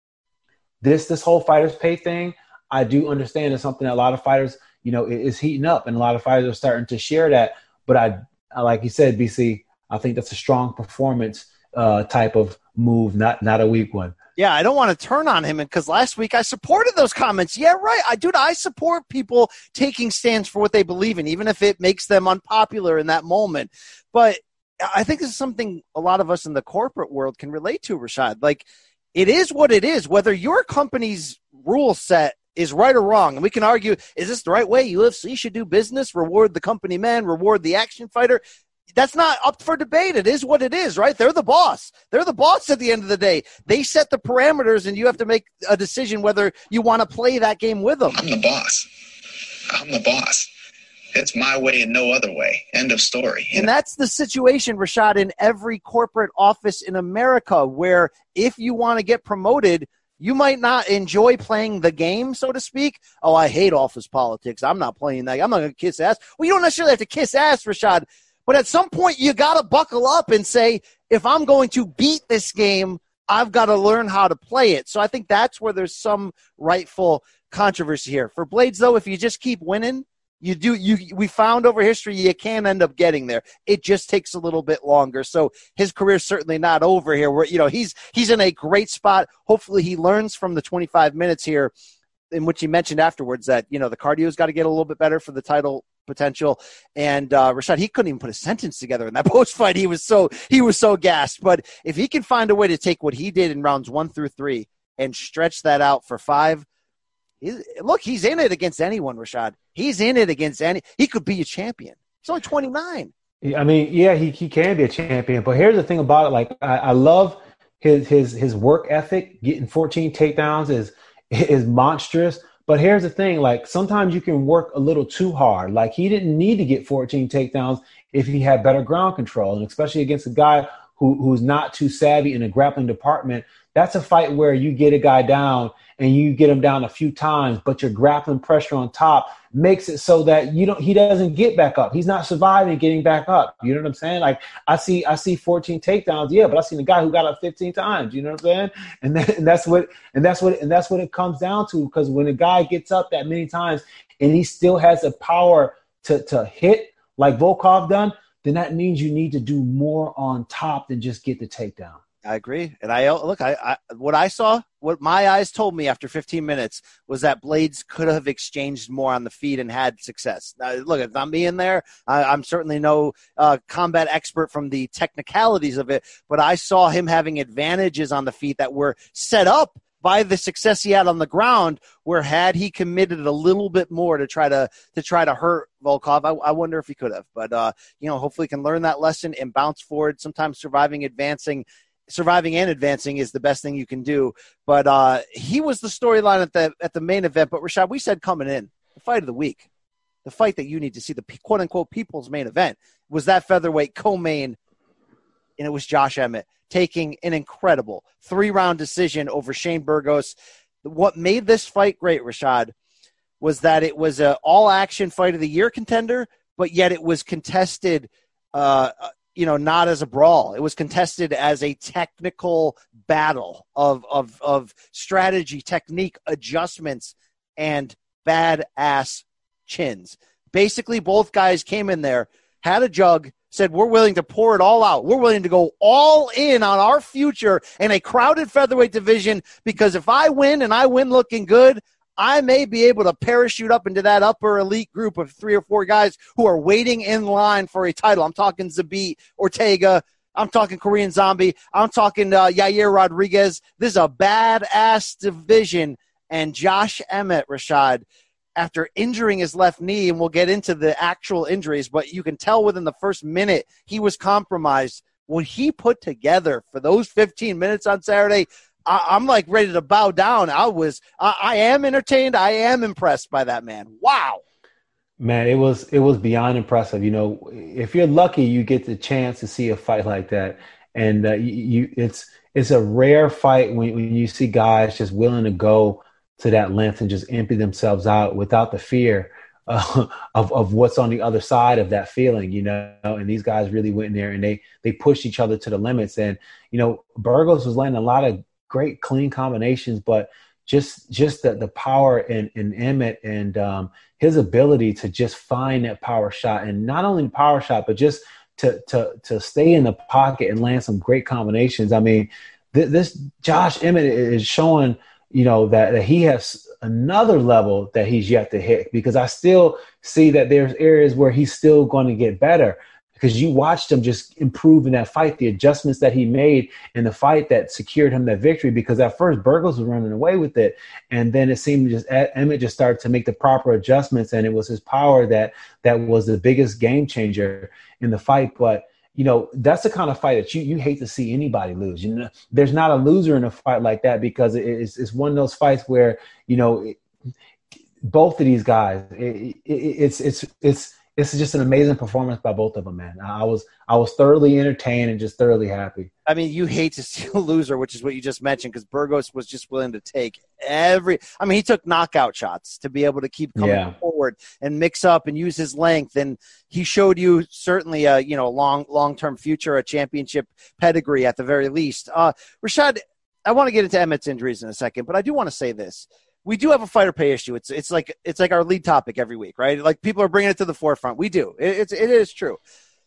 E: this this whole Fighters Pay thing, I do understand it's something that a lot of fighters, you know, is heating up, and a lot of fighters are starting to share that. But I, like you said, B C, I think that's a strong performance uh, type of move, not not a weak one.
C: Yeah, I don't want to turn on him because last week I supported those comments. Yeah, right. I dude, I support people taking stands for what they believe in, even if it makes them unpopular in that moment. But I think this is something a lot of us in the corporate world can relate to, Rashad. Like, it is what it is, whether your company's rule set is right or wrong. And we can argue, is this the right way U F C should do business? Reward the company man, reward the action fighter. That's not up for debate. It is what it is, right? They're the boss. They're the boss at the end of the day. They set the parameters, and you have to make a decision whether you want to play that game with them.
K: I'm the boss. I'm the boss. It's my way and no other way. End of story.
C: And that's the situation, Rashad, in every corporate office in America, where if you want to get promoted, you might not enjoy playing the game, so to speak. Oh, I hate office politics. I'm not playing that. I'm not going to kiss ass. Well, you don't necessarily have to kiss ass, Rashad. But at some point, you got to buckle up and say, if I'm going to beat this game, I've got to learn how to play it. So I think that's where there's some rightful controversy here. For Blaydes, though, if you just keep winning, you do. You we found over history you can end up getting there. It just takes a little bit longer. So his career's certainly not over here. Where you know he's he's in a great spot. Hopefully he learns from the twenty-five minutes here, in which he mentioned afterwards that you know the cardio's got to get a little bit better for the title potential. And uh, Rashad, he couldn't even put a sentence together in that post fight. He was so he was so gassed. But if he can find a way to take what he did in rounds one through three and stretch that out for five. Look, he's in it against anyone, Rashad. He's in it against any. He could be a champion. He's only twenty-nine.
E: I mean, yeah, he, he can be a champion. But here's the thing about it. Like, I, I love his his his work ethic. Getting fourteen takedowns is is monstrous. But here's the thing. Like, sometimes you can work a little too hard. Like, he didn't need to get fourteen takedowns if he had better ground control. And especially against a guy who who's not too savvy in the grappling department. That's a fight where you get a guy down and you get him down a few times, but your grappling pressure on top makes it so that you don't. He doesn't get back up. He's not surviving getting back up. You know what I'm saying? Like I see, I see fourteen takedowns, yeah, but I seen a guy who got up fifteen times. You know what I'm saying? And then, and that's what and that's what and that's what it comes down to. Because when a guy gets up that many times and he still has the power to to hit like Volkov done, then that means you need to do more on top than just get the takedown.
C: I agree. And I look, I, I what I saw what my eyes told me after fifteen minutes was that Blaydes could have exchanged more on the feet and had success. Now, look, it's not me in there. I, I'm certainly no uh, combat expert from the technicalities of it, but I saw him having advantages on the feet that were set up by the success he had on the ground, where had he committed a little bit more to try to to try to hurt Volkov, I, I wonder if he could have. But, uh, you know, hopefully he can learn that lesson and bounce forward. Sometimes surviving, advancing, surviving and advancing is the best thing you can do. But uh, he was the storyline at the at the main event. But, Rashad, we said coming in, the fight of the week, the fight that you need to see, the quote-unquote people's main event, was that featherweight co-main, and it was Josh Emmett taking an incredible three-round decision over Shane Burgos. What made this fight great, Rashad, was that it was an all-action fight of the year contender, but yet it was contested, uh, you know, not as a brawl. It was contested as a technical battle of of of strategy, technique, adjustments, and badass chins. Basically, both guys came in there, had a jug, said, we're willing to pour it all out. We're willing to go all in on our future in a crowded featherweight division, because if I win and I win looking good, I may be able to parachute up into that upper elite group of three or four guys who are waiting in line for a title. I'm talking Zabit, Ortega. I'm talking Korean Zombie. I'm talking uh, Yair Rodriguez. This is a badass division. And Josh Emmett, Rashad, after injuring his left knee, and we'll get into the actual injuries, but you can tell within the first minute he was compromised. What he put together for those fifteen minutes on Saturday, I, I'm like ready to bow down. I was, I, I am entertained. I am impressed by that man. Wow.
E: Man, it was it was beyond impressive. You know, if you're lucky, you get the chance to see a fight like that, and uh, you, you it's it's a rare fight when, when you see guys just willing to go to that length and just empty themselves out without the fear uh, of of what's on the other side of that feeling, you know. And these guys really went in there and they they pushed each other to the limits. And you know, Burgos was landing a lot of great clean combinations, but just just the the power in in Emmett and um, his ability to just find that power shot, and not only the power shot, but just to to to stay in the pocket and land some great combinations. I mean, th- this Josh Emmett is showing, you know, that, that he has another level that he's yet to hit, because I still see that there's areas where he's still going to get better, because you watched him just improve in that fight, the adjustments that he made in the fight that secured him that victory, because at first Burgos was running away with it. And then it seemed just Emmett just started to make the proper adjustments, and it was his power that that was the biggest game changer in the fight. But you know, that's the kind of fight that you you hate to see anybody lose. You know, there's not a loser in a fight like that, because it's it's one of those fights where, you know, it, both of these guys, it, it, it's it's it's it's just an amazing performance by both of them, man. I was I was thoroughly entertained and just thoroughly happy.
C: I mean, you hate to see a loser, which is what you just mentioned, because Burgos was just willing to take every – I mean, he took knockout shots to be able to keep coming yeah. forward and mix up and use his length. And he showed you certainly a, you know, long, long-term future, a championship pedigree at the very least. Uh, Rashad, I want to get into Emmett's injuries in a second, but I do want to say this. We do have a fighter pay issue. It's it's like it's like our lead topic every week, right? Like, people are bringing it to the forefront. We do. It, it's it is true.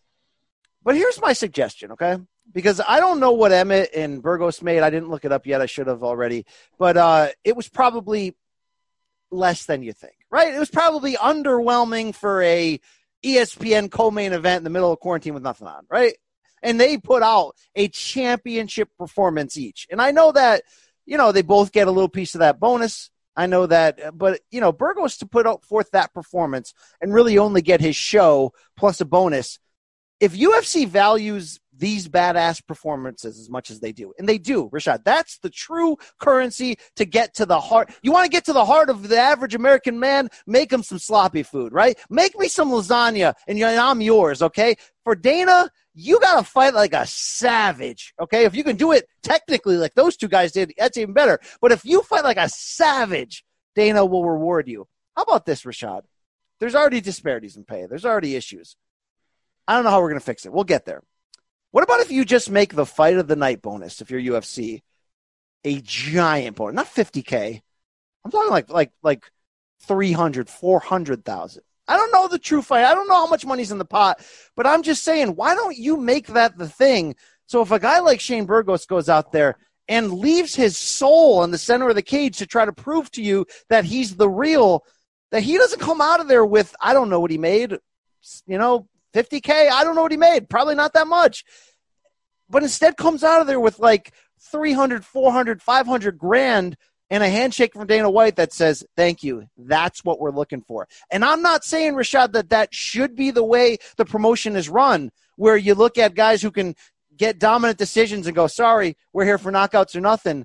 C: But here's my suggestion, okay? Because I don't know what Emmett and Burgos made. I didn't look it up yet. I should have already. But uh, it was probably less than you think, right? It was probably underwhelming for a E S P N co-main event in the middle of quarantine with nothing on, right? And they put out a championship performance each. And I know that, you know, they both get a little piece of that bonus. I know that, but, you know, Burgos to put out forth that performance and really only get his show plus a bonus. If U F C values these badass performances as much as they do, and they do, Rashad, that's the true currency to get to the heart. You want to get to the heart of the average American man? Make him some sloppy food, right? Make me some lasagna, and I'm yours, okay? For Dana, you got to fight like a savage, okay? If you can do it technically like those two guys did, that's even better. But if you fight like a savage, Dana will reward you. How about this, Rashad? There's already disparities in pay. There's already issues. I don't know how we're going to fix it. We'll get there. What about if you just make the fight of the night bonus, if you're U F C, a giant bonus? Not fifty K. I'm talking like like like three hundred, four hundred thousand. I don't know the true fight. I don't know how much money's in the pot, but I'm just saying, why don't you make that the thing? So if a guy like Shane Burgos goes out there and leaves his soul in the center of the cage to try to prove to you that he's the real, that he doesn't come out of there with, I don't know what he made, you know, fifty K, I don't know what he made, probably not that much. But instead comes out of there with like three hundred, four hundred, five hundred grand and a handshake from Dana White that says, thank you. That's what we're looking for. And I'm not saying, Rashad, that that should be the way the promotion is run, where you look at guys who can get dominant decisions and go, sorry, we're here for knockouts or nothing.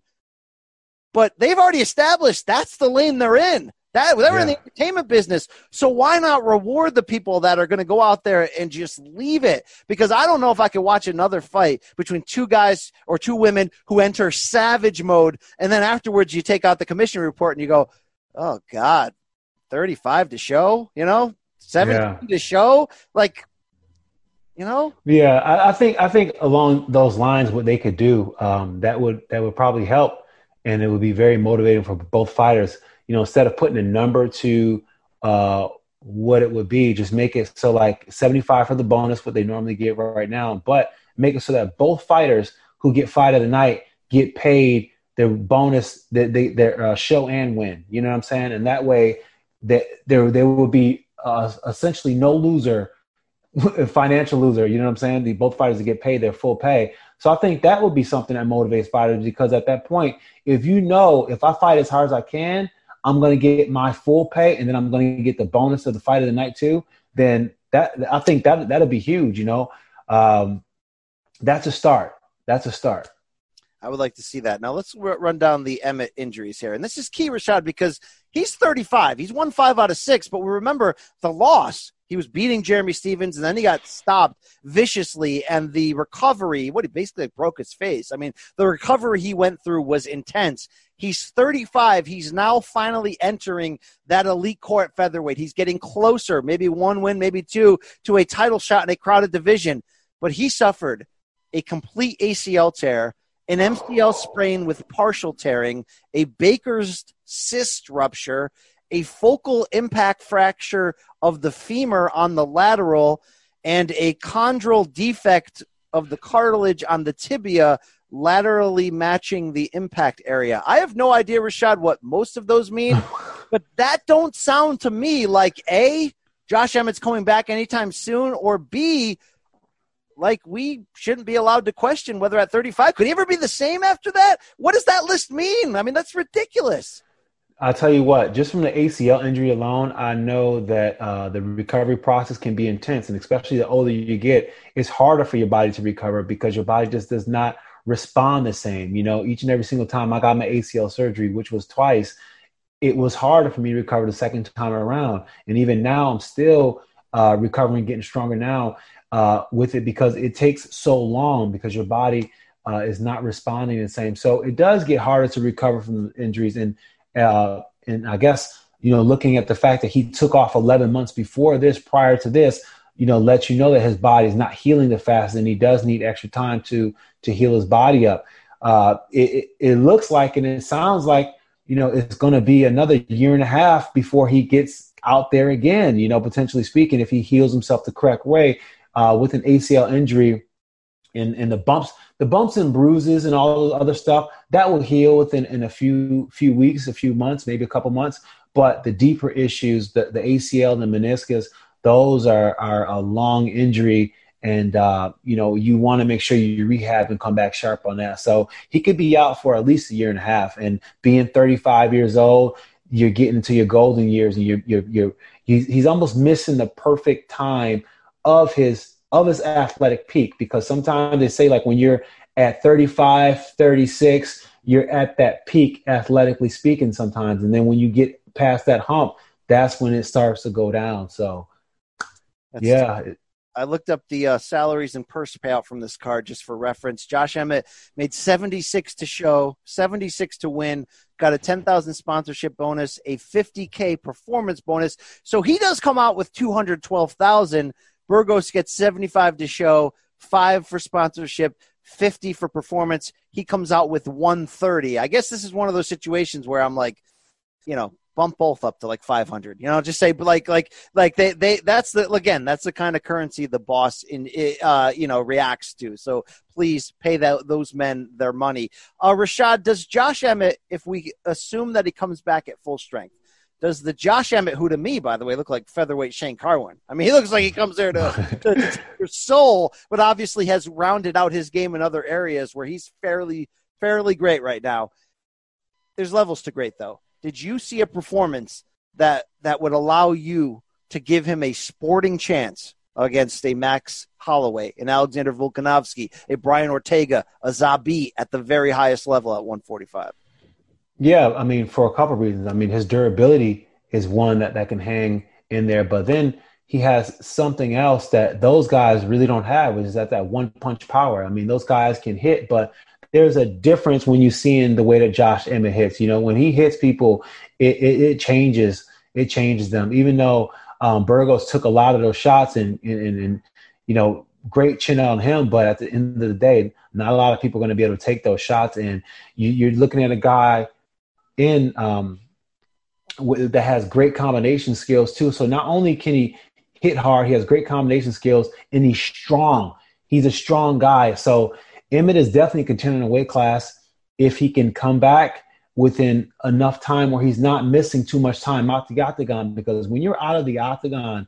C: But they've already established that's the lane they're in. That they're yeah. in the entertainment business. So why not reward the people that are going to go out there and just leave it? Because I don't know if I could watch another fight between two guys or two women who enter savage mode, and then afterwards you take out the commission report and you go, oh, God, thirty-five to show, you know, seventeen yeah. to show? Like, you know?
E: Yeah, I, I think I think along those lines, what they could do, um, that would that would probably help, and it would be very motivating for both fighters. You know, instead of putting a number to uh, what it would be, just make it so like seventy-five for the bonus, what they normally get right now, but make it so that both fighters who get fight of the night get paid their bonus, their, their uh, show and win. You know what I'm saying? And that way, that there there will be uh, essentially no loser, financial loser. You know what I'm saying? The both fighters get paid their full pay. So I think that would be something that motivates fighters, because at that point, if you know, if I fight as hard as I can, I'm going to get my full pay, and then I'm going to get the bonus of the fight of the night too, then that I think that that'll be huge, you know. Um, that's a start. That's a start.
C: I would like to see that. Now let's r- run down the Emmett injuries here. And this is key, Rashad, because he's thirty-five. He's won five out of six, but we remember the loss. He was beating Jeremy Stevens, and then he got stopped viciously, and the recovery, what he basically broke his face. I mean, the recovery he went through was intense. He's thirty-five. He's now finally entering that elite core at featherweight. He's getting closer, maybe one win, maybe two, to a title shot in a crowded division. But he suffered a complete A C L tear, an M C L sprain with partial tearing, a Baker's cyst rupture, a focal impact fracture of the femur on the lateral, and a chondral defect of the cartilage on the tibia laterally matching the impact area. I have no idea, Rashad, what most of those mean, but that don't sound to me like A, Josh Emmett's coming back anytime soon, or B, like we shouldn't be allowed to question whether at thirty-five, could he ever be the same after that? What does that list mean? I mean, that's ridiculous.
E: I'll tell you what, just from the A C L injury alone, I know that uh, the recovery process can be intense, and especially the older you get, it's harder for your body to recover because your body just does not respond the same. You know, each and every single time I got my A C L surgery, which was twice, it was harder for me to recover the second time around. And even now, I'm still uh, recovering, getting stronger now uh, with it, because it takes so long, because your body uh, is not responding the same. So it does get harder to recover from injuries. And Uh, and I guess, you know, looking at the fact that he took off eleven months before this, prior to this, you know, lets you know that his body is not healing the fast, and he does need extra time to to heal his body up. Uh, it, it, it looks like, and it sounds like, you know, it's going to be another year and a half before he gets out there again, you know, potentially speaking, if he heals himself the correct way uh, with an A C L injury. And, and the bumps, the bumps and bruises and all the other stuff, that will heal within in a few few weeks, a few months, maybe a couple months. But the deeper issues, the, the A C L, the meniscus, those are, are a long injury. And, uh, you know, you want to make sure you rehab and come back sharp on that. So he could be out for at least a year and a half. And being thirty-five years old, you're getting into your golden years, and you're, you're, you're, he's almost missing the perfect time of his of his athletic peak, because sometimes they say, like, when you're at thirty-five, thirty-six, you're at that peak athletically speaking sometimes. And then when you get past that hump, that's when it starts to go down. So, that's yeah.
C: True. I looked up the uh, salaries and purse payout from this card just for reference. Josh Emmett made seventy-six to show, seventy-six to win, got a ten thousand sponsorship bonus, a fifty K performance bonus. So he does come out with two hundred twelve thousand. Burgos gets seventy-five to show, five for sponsorship, fifty for performance. He comes out with one thirty. I guess this is one of those situations where I'm like, you know, bump both up to like five hundred. You know, just say like like like they they that's the again that's the kind of currency the boss in uh you know reacts to. So please pay that those men their money. Uh, Rashad, does Josh Emmett, if we assume that he comes back at full strength, does the Josh Emmett, who to me, by the way, look like featherweight Shane Carwin? I mean, he looks like he comes there to, to, to take your soul, but obviously has rounded out his game in other areas where he's fairly fairly great right now. There's levels to great, though. Did you see a performance that that would allow you to give him a sporting chance against a Max Holloway, an Alexander Volkanovski, a Brian Ortega, a Zabi at the very highest level at one forty-five?
E: Yeah, I mean, for a couple of reasons. I mean, his durability is one that, that can hang in there, but then he has something else that those guys really don't have, which is that, that one-punch power. I mean, those guys can hit, but there's a difference when you see in the way that Josh Emmett hits. You know, when he hits people, it, it, it changes. It changes them. Even though um, Burgos took a lot of those shots and, and, and, you know, great chin on him, but at the end of the day, not a lot of people are going to be able to take those shots. And you, you're looking at a guy in um, w- that has great combination skills too. So not only can he hit hard, he has great combination skills, and he's strong. He's a strong guy. So Emmett is definitely contending in a weight class if he can come back within enough time where he's not missing too much time out the octagon, because when you're out of the octagon,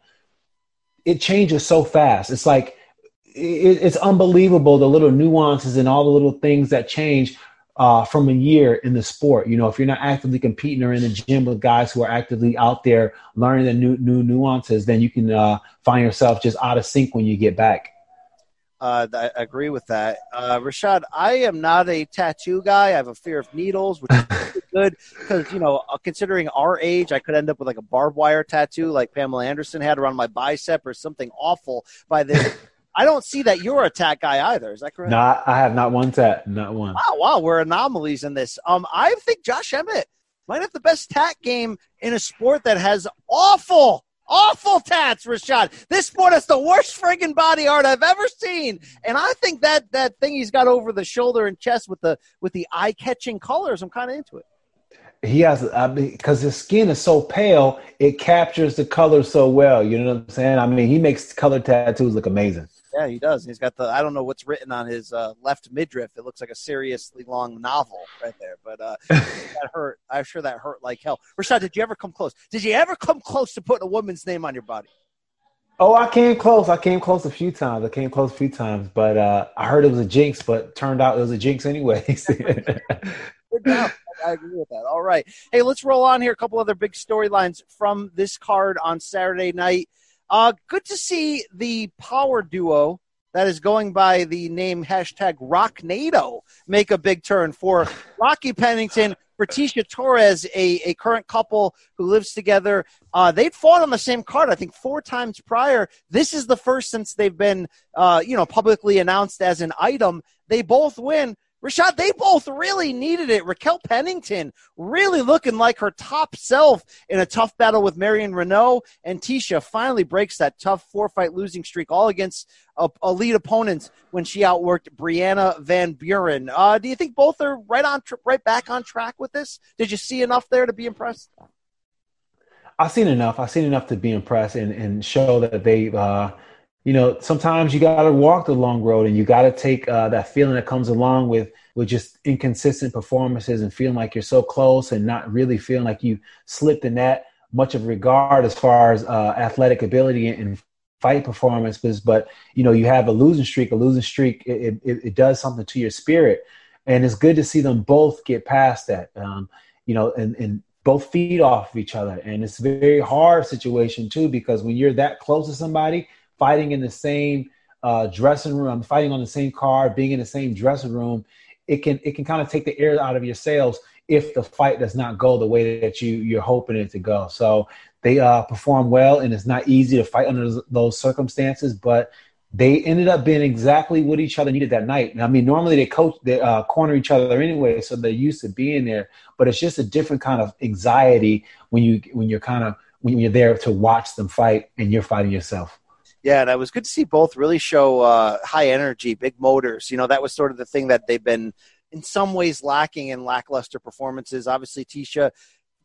E: it changes so fast. It's like it, it's unbelievable, the little nuances and all the little things that change uh, from a year in the sport. You know, if you're not actively competing or in the gym with guys who are actively out there learning the new new nuances, then you can uh, find yourself just out of sync when you get back.
C: Uh, I agree with that. Uh, Rashad, I am not a tattoo guy. I have a fear of needles, which is good because, you know, considering our age, I could end up with like a barbed wire tattoo like Pamela Anderson had around my bicep or something awful by this. I don't see that you're a tat guy either. Is that correct?
E: No, I have not one tat, not one.
C: Wow, wow, we're anomalies in this. Um, I think Josh Emmett might have the best tat game in a sport that has awful Awful tats, Rashad. This sport has the worst friggin' body art I've ever seen, and I think that that thing he's got over the shoulder and chest with the with the eye-catching colors, I'm kind of into it.
E: He has, I mean, because his skin is so pale, it captures the color so well. You know what I'm saying? I mean, he makes color tattoos look amazing.
C: Yeah, he does. He's got the, I don't know what's written on his uh, left midriff. It looks like a seriously long novel right there. But uh, that hurt. I'm sure that hurt like hell. Rashad, did you ever come close? Did you ever come close to putting a woman's name on your body?
E: Oh, I came close. I came close a few times. I came close a few times. But uh, I heard it was a jinx, but turned out it was a jinx anyways.
C: Good job. I agree with that. All right. Hey, let's roll on here. A couple other big storylines from this card on Saturday night. Uh, good to see the power duo that is going by the name hashtag Rocknado make a big turn for Rocky Pennington, for Tisha Torres, a, a current couple who lives together. Uh, they'd fought on the same card, I think, four times prior. This is the first since they've been, uh, you know, publicly announced as an item. They both win. Rashad, they both really needed it. Raquel Pennington really looking like her top self in a tough battle with Marion Renault, and Tisha finally breaks that tough four-fight losing streak, all against uh, elite opponents when she outworked Brianna Van Buren. Uh, do you think both are right on, tr- right back on track with this? Did you see enough there to be impressed?
E: I've seen enough. I've seen enough to be impressed and, and show that they uh, – you know, sometimes you got to walk the long road, and you got to take uh, that feeling that comes along with with just inconsistent performances and feeling like you're so close and not really feeling like you slipped in that much of regard as far as uh, athletic ability and fight performances. But, you know, you have a losing streak, a losing streak, it, it, it does something to your spirit. And it's good to see them both get past that, um, you know, and, and both feed off of each other. And it's a very hard situation, too, because when you're that close to somebody, fighting in the same uh, dressing room, fighting on the same card, being in the same dressing room, it can it can kind of take the air out of your sails if the fight does not go the way that you, you're hoping it to go. So they uh, perform well, and it's not easy to fight under those circumstances, but they ended up being exactly what each other needed that night. I mean, normally they coach, they uh, corner each other anyway, so they're used to being there, but it's just a different kind of anxiety when, you, when you're kind of when you're there to watch them fight and you're fighting yourself.
C: Yeah, and it was good to see both really show uh, high energy, big motors. You know, that was sort of the thing that they've been in some ways lacking in lackluster performances. Obviously, Tisha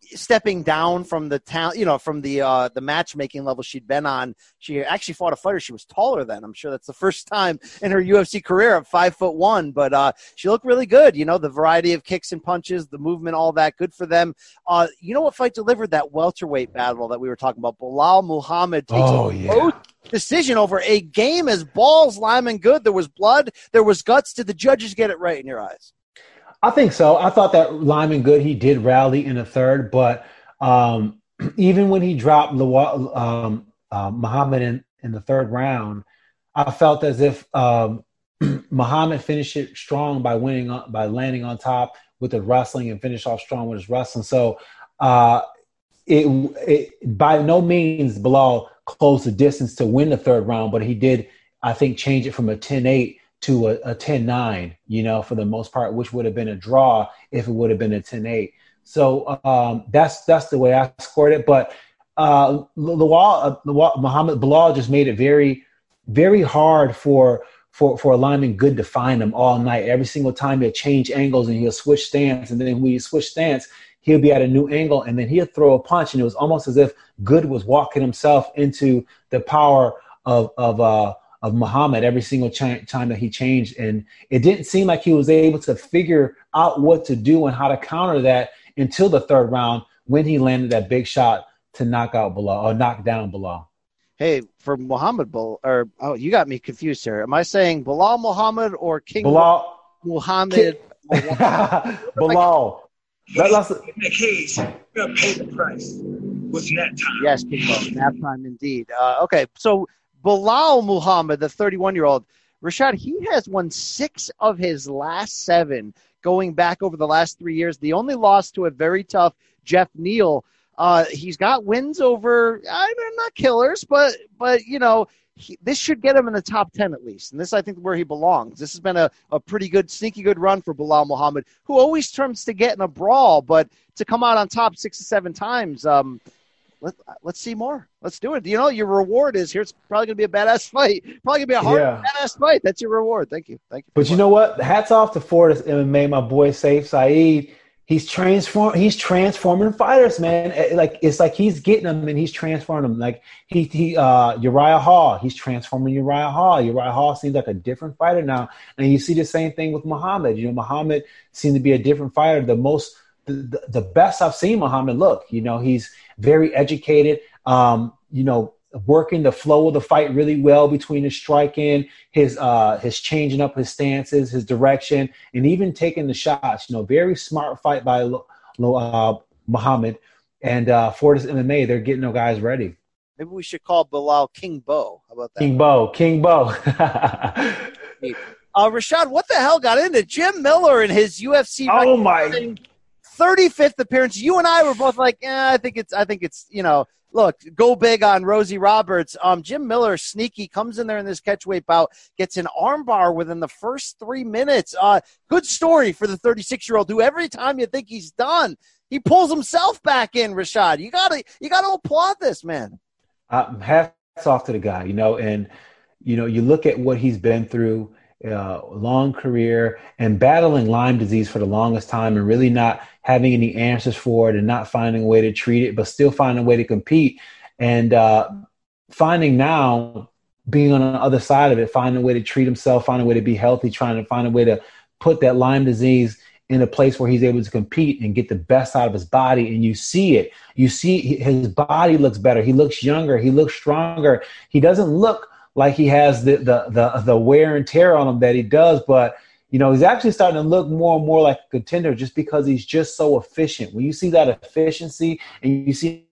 C: stepping down from the town, you know, from the uh, the matchmaking level she'd been on. She actually fought a fighter she was taller than. I'm sure that's the first time in her U F C career at five foot one. But uh, she looked really good. You know, the variety of kicks and punches, the movement, all that, good for them. Uh, you know what fight delivered? That welterweight battle that we were talking about. Belal Muhammad takes
E: oh,
C: a
E: yeah.
C: decision over a game as balls, Lyman good. There was blood. There was guts. Did the judges get it right in your eyes?
E: I think so. I thought that Lyman Good, he did rally in the third, but um, even when he dropped Lawa, um, uh, Muhammad in, in the third round, I felt as if um, Muhammad finished it strong by winning, on, by landing on top with the wrestling and finished off strong with his wrestling. So uh, it, it by no means Belal closed the distance to win the third round, but he did, I think, change it from a ten eight to a, a ten nine, you know, for the most part, which would have been a draw if it would have been a ten eight. So um, that's that's the way I scored it. But uh, Lawal, uh, Muhammad Belal just made it very, very hard for for for Lyman Good to find him all night. Every single time he'll change angles and he'll switch stance, and then when he switch stance, he'll be at a new angle, and then he'll throw a punch, and it was almost as if Good was walking himself into the power of of uh, of Muhammad every single ch- time that he changed. And it didn't seem like he was able to figure out what to do and how to counter that until the third round when he landed that big shot to knock out Belal or knock down Belal.
C: Hey, for Muhammad Belal, or oh, you got me confused here. Am I saying Belal Muhammad or King
E: Belal
C: Muhammad?
E: Belal.
L: That, that's in the case, you're gonna pay the price with net time.
C: Yes, King Belal, nap time indeed. Uh, okay, so Belal Muhammad, the thirty-one-year-old, Rashad, he has won six of his last seven going back over the last three years. The only loss to a very tough Jeff Neal. Uh, he's got wins over, I mean, not killers, but, but you know, he, this should get him in the top ten at least. And this, I think, where he belongs. This has been a, a pretty good, sneaky good run for Belal Muhammad, who always tends to get in a brawl, but to come out on top six to seven times, um, Let, let's see more. Let's do it. You know, your reward is here. It's probably going to be a badass fight. Probably going to be a hard, yeah. badass fight. That's your reward. Thank you. Thank you.
E: But you know what? Hats off to Fortis M M A, my boy Saif Saeed. He's transform. He's transforming fighters, man. Like it's like he's getting them and he's transforming them. Like he, he, uh, Uriah Hall. He's transforming Uriah Hall. Uriah Hall seems like a different fighter now, and you see the same thing with Muhammad. You know, Muhammad seemed to be a different fighter. The most, the, the, the best I've seen Muhammad look. You know, he's very educated, um, you know, working the flow of the fight really well between his striking, his uh, his changing up his stances, his direction, and even taking the shots. You know, very smart fight by uh, Muhammad. And uh, Fortis M M A, they're getting their guys ready.
C: Maybe we should call Belal King Bo. How about that?
E: King Bo, King Bo.
C: uh, Rashad, what the hell got into Jim Miller and his U F C?
E: Oh my.
C: thirty-fifth appearance. You and I were both like, eh, I think it's, I think it's, you know, look, go big on Rosie Roberts. Um, Jim Miller, sneaky, comes in there in this catchweight bout, gets an armbar within the first three minutes. Uh, good story for the thirty-six-year-old who every time you think he's done, he pulls himself back in, Rashad. You gotta, you gotta applaud this, man.
E: Uh, hats off to the guy, you know, and, you know, you look at what he's been through. Uh, long career and battling Lyme disease for the longest time and really not having any answers for it and not finding a way to treat it, but still finding a way to compete and uh, finding now being on the other side of it, finding a way to treat himself, finding a way to be healthy, trying to find a way to put that Lyme disease in a place where he's able to compete and get the best out of his body. And you see it, you see his body looks better. He looks younger. He looks stronger. He doesn't look like he has the, the the the wear and tear on him that he does, but you know he's actually starting to look more and more like a contender just because he's just so efficient. When you see that efficiency and you see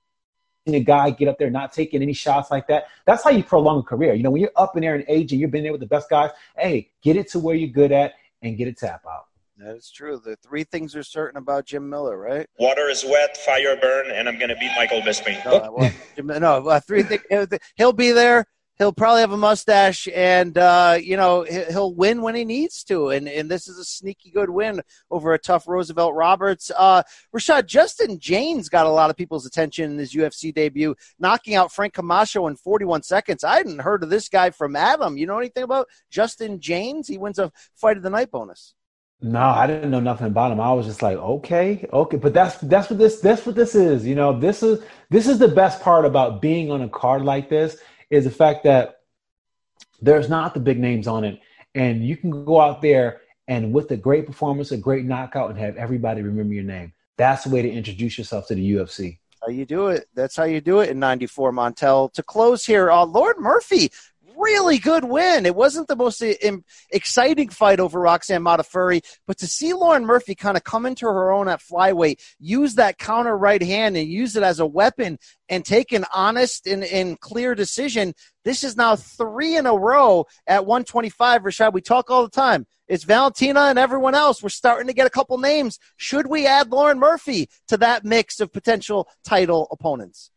E: a guy get up there not taking any shots like that, that's how you prolong a career. You know, when you're up in there in age and you've been there with the best guys, hey, get it to where you're good at and get it tap out.
C: That is true. The three things are certain about Jim Miller, right?
F: Water is wet, fire burn, and I'm going to beat Michael Bisping.
C: No, well, Jim, no uh, three things. He'll be there. He'll probably have a mustache, and, uh, you know, he'll win when he needs to. And, and this is a sneaky good win over a tough Roosevelt Roberts. Uh, Rashad, Justin James got a lot of people's attention in his U F C debut, knocking out Frank Camacho in forty-one seconds. I hadn't heard of this guy from Adam. You know anything about Justin James? He wins a fight of the night bonus.
E: No, I didn't know nothing about him. I was just like, okay, okay, but that's that's what this that's what this is. You know, this is this is the best part about being on a card like this is the fact that there's not the big names on it, and you can go out there and with a great performance, a great knockout, and have everybody remember your name. That's the way to introduce yourself to the U F C.
C: How you do it. That's how you do it in ninety-four, Montel. To close here, uh, Lauren Murphy. Really good win. It wasn't the most im- exciting fight over Roxanne Modafferi, but to see Lauren Murphy kind of come into her own at flyweight, use that counter right hand and use it as a weapon and take an honest and, and clear decision. This is now three in a row at one twenty-five, Rashad. We talk all the time. It's Valentina and everyone else. We're starting to get a couple names. Should we add Lauren Murphy to that mix of potential title opponents?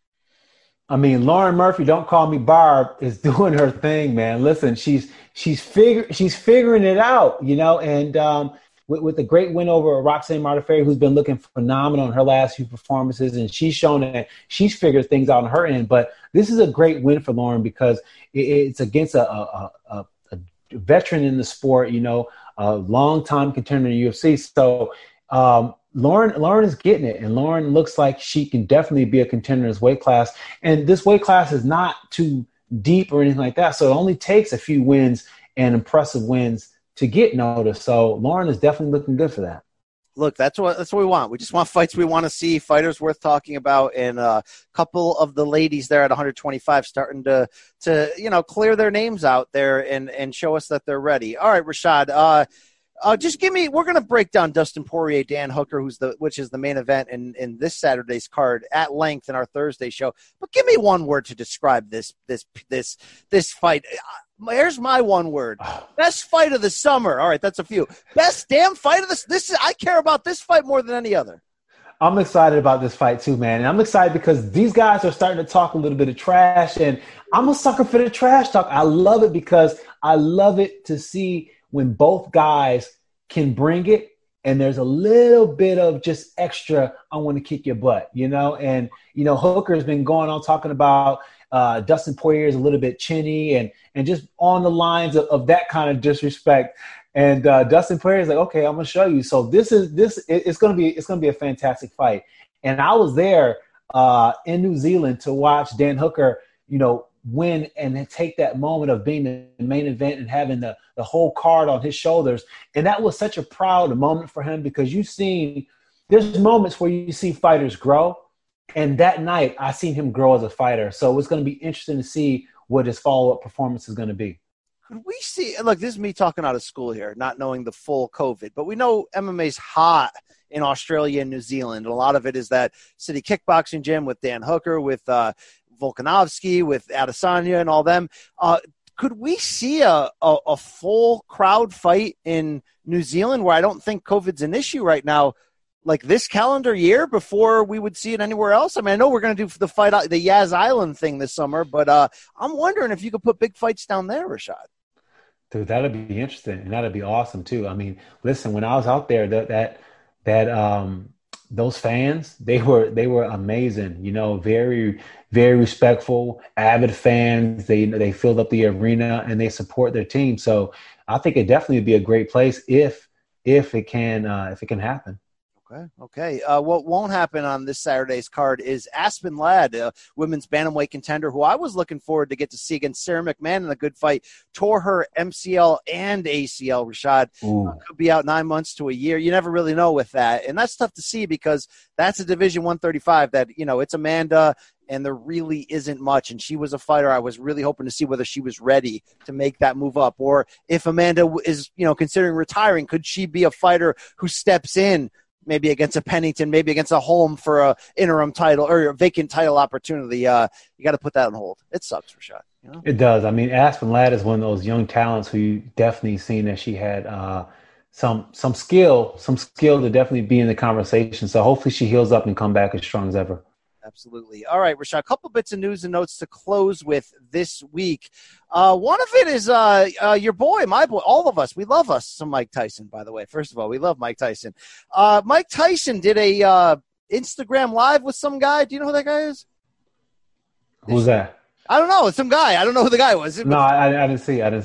E: I mean, Lauren Murphy, don't call me Barb, is doing her thing, man. Listen, she's she's figure she's figuring it out, you know. And um, with, with the great win over Roxanne Modafferi, who's been looking phenomenal in her last few performances, and she's shown that she's figured things out on her end. But this is a great win for Lauren because it, it's against a, a, a, a veteran in the sport, you know, a long-time contender in the U F C. So. Um, Lauren, Lauren is getting it, and Lauren looks like she can definitely be a contender in this weight class. And this weight class is not too deep or anything like that, so it only takes a few wins and impressive wins to get noticed. So Lauren is definitely looking good for that.
C: Look, that's what that's what we want. We just want fights we want to see, fighters worth talking about, and a couple of the ladies there at one twenty-five starting to to you know clear their names out there and and show us that they're ready. All right, Rashad. Uh, Uh, just give me – we're going to break down Dustin Poirier, Dan Hooker, who's the which is the main event in, in this Saturday's card at length in our Thursday show. But give me one word to describe this this this this fight. Here's my one word. Best fight of the summer. All right, that's a few. Best damn fight of this. This is, I care about this fight more than any other.
E: I'm excited about this fight too, man. And I'm excited because these guys are starting to talk a little bit of trash, and I'm a sucker for the trash talk. I love it because I love it to see – when both guys can bring it and there's a little bit of just extra, I want to kick your butt, you know? And, you know, Hooker's been going on talking about uh, Dustin Poirier is a little bit chinny and and just on the lines of, of that kind of disrespect. And uh, Dustin Poirier is like, okay, I'm going to show you. So this is this it, it's going to be it's going to be a fantastic fight. And I was there uh, in New Zealand to watch Dan Hooker, you know, win and then take that moment of being the main event and having the, the whole card on his shoulders. And that was such a proud moment for him because you've seen there's moments where you see fighters grow. And that night I seen him grow as a fighter. So it's going to be interesting to see what his follow-up performance is going to be.
C: Could we see, look, this is me talking out of school here, not knowing the full COVID, but we know M M A's hot in Australia and New Zealand. And a lot of it is that city kickboxing gym with Dan Hooker, with uh, Volkanovski, with Adesanya and all them. Uh, could we see a, a, a full crowd fight in New Zealand where I don't think COVID's an issue right now, like this calendar year before we would see it anywhere else? I mean, I know we're going to do the fight, the Yas Island thing this summer, but uh, I'm wondering if you could put big fights down there, Rashad.
E: Dude, that'd be interesting, and that'd be awesome too. I mean, listen, when I was out there, that that that um those fans, they were they were amazing. You know, very very respectful, avid fans. They they filled up the arena and they support their team. So I think it definitely would be a great place if if it can uh, if it can happen.
C: Okay. Okay. Uh, what won't happen on this Saturday's card is Aspen Ladd, a women's bantamweight contender who I was looking forward to get to see against Sarah McMahon in a good fight. Tore her M C L and A C L, Rashad. Uh, could be out nine months to a year. You never really know with that. And that's tough to see because that's a Division one thirty-five that, you know, it's Amanda and there really isn't much. And she was a fighter I was really hoping to see whether she was ready to make that move up. Or if Amanda is, you know, considering retiring, could she be a fighter who steps in maybe against a Pennington, maybe against a Holm for a interim title or a vacant title opportunity? Uh, you got to put that on hold. It sucks, Rashad. You know?
E: It does. I mean, Aspen Ladd is one of those young talents who you definitely seen that she had uh, some some skill, some skill to definitely be in the conversation. So hopefully she heals up and come back as strong as ever.
C: Absolutely. All right, Rashad, a couple bits of news and notes to close with this week. Uh, one of it is uh, uh, your boy, my boy, all of us. We love us some Mike Tyson, by the way. First of all, we love Mike Tyson. Uh, Mike Tyson did a uh, Instagram Live with some guy. Do you know who that guy is?
E: Who's that?
C: I don't know. It's some guy. I don't know who the guy was.
E: No, I, I didn't see. I didn't see.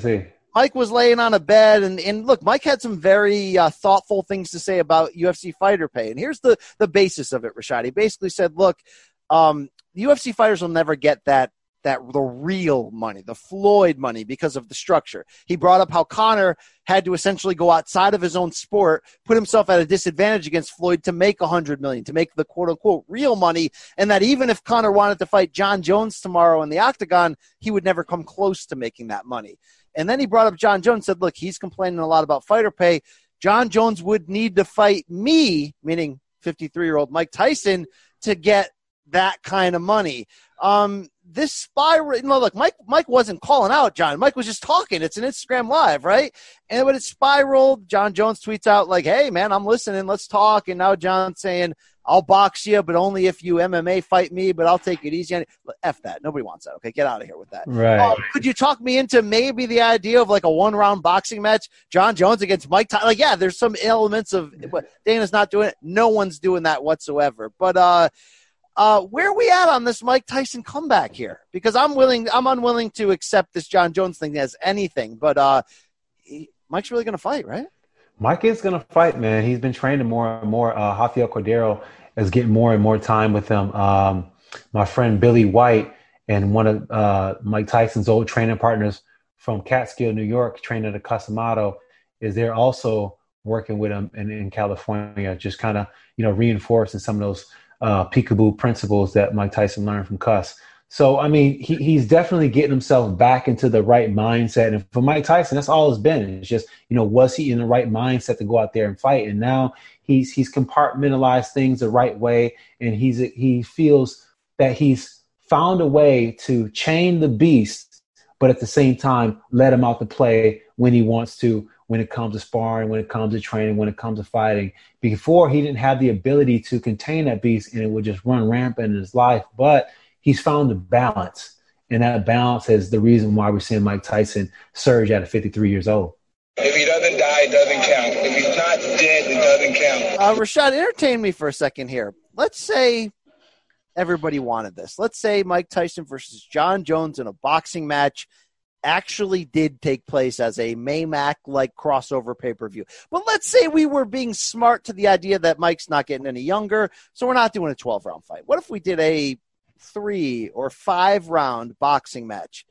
C: Mike was laying on a bed, and, and look, Mike had some very uh, thoughtful things to say about U F C fighter pay. And here's the, the basis of it, Rashad. He basically said, look, um, U F C fighters will never get that that the real money, the Floyd money, because of the structure. He brought up how Conor had to essentially go outside of his own sport, put himself at a disadvantage against Floyd to make one hundred million dollars, to make the quote-unquote real money, and that even if Conor wanted to fight John Jones tomorrow in the octagon, he would never come close to making that money. And then he brought up John Jones, said, look, he's complaining a lot about fighter pay. John Jones would need to fight me, meaning fifty-three-year-old Mike Tyson, to get that kind of money. Um, this spiral, you know, look, Mike, Mike wasn't calling out John. Mike was just talking. It's an Instagram Live, right? And when it spiraled, John Jones tweets out like, hey, man, I'm listening. Let's talk. And now John's saying, I'll box you, but only if you M M A fight me, but I'll take it easy. F that. Nobody wants that. Okay, get out of here with that.
E: Right.
C: Uh, could you talk me into maybe the idea of like a one-round boxing match, John Jones against Mike Tyson? Like, yeah, there's some elements of but Dana's not doing it. No one's doing that whatsoever. But uh, uh, where are we at on this Mike Tyson comeback here? Because I'm willing, I'm unwilling to accept this John Jones thing as anything. But uh, he, Mike's really going to fight, right?
E: Mike is going to fight, man. He's been training more and more. Uh, Rafael Cordero is getting more and more time with him. Um, my friend Billy White and one of uh, Mike Tyson's old training partners from Catskill, New York, training at Casamado, is there also working with him in, in California, just kind of, you know, reinforcing some of those uh, peekaboo principles that Mike Tyson learned from Cuss. So, I mean, he, he's definitely getting himself back into the right mindset. And for Mike Tyson, that's all it's been. It's just, you know, was he in the right mindset to go out there and fight? And now he's he's compartmentalized things the right way, and he's he feels that he's found a way to chain the beast, but at the same time, let him out to play when he wants to, when it comes to sparring, when it comes to training, when it comes to fighting. Before, he didn't have the ability to contain that beast, and it would just run rampant in his life. But he's found a balance, and that balance is the reason why we're seeing Mike Tyson surge at fifty-three years old.
M: If he doesn't die, it doesn't count. If he's not dead, it doesn't count.
C: Uh, Rashad, entertain me for a second here. Let's say everybody wanted this. Let's say Mike Tyson versus John Jones in a boxing match actually did take place as a Maymac-like crossover pay-per-view. But let's say we were being smart to the idea that Mike's not getting any younger, so we're not doing a twelve-round fight. What if we did a three or five round boxing match?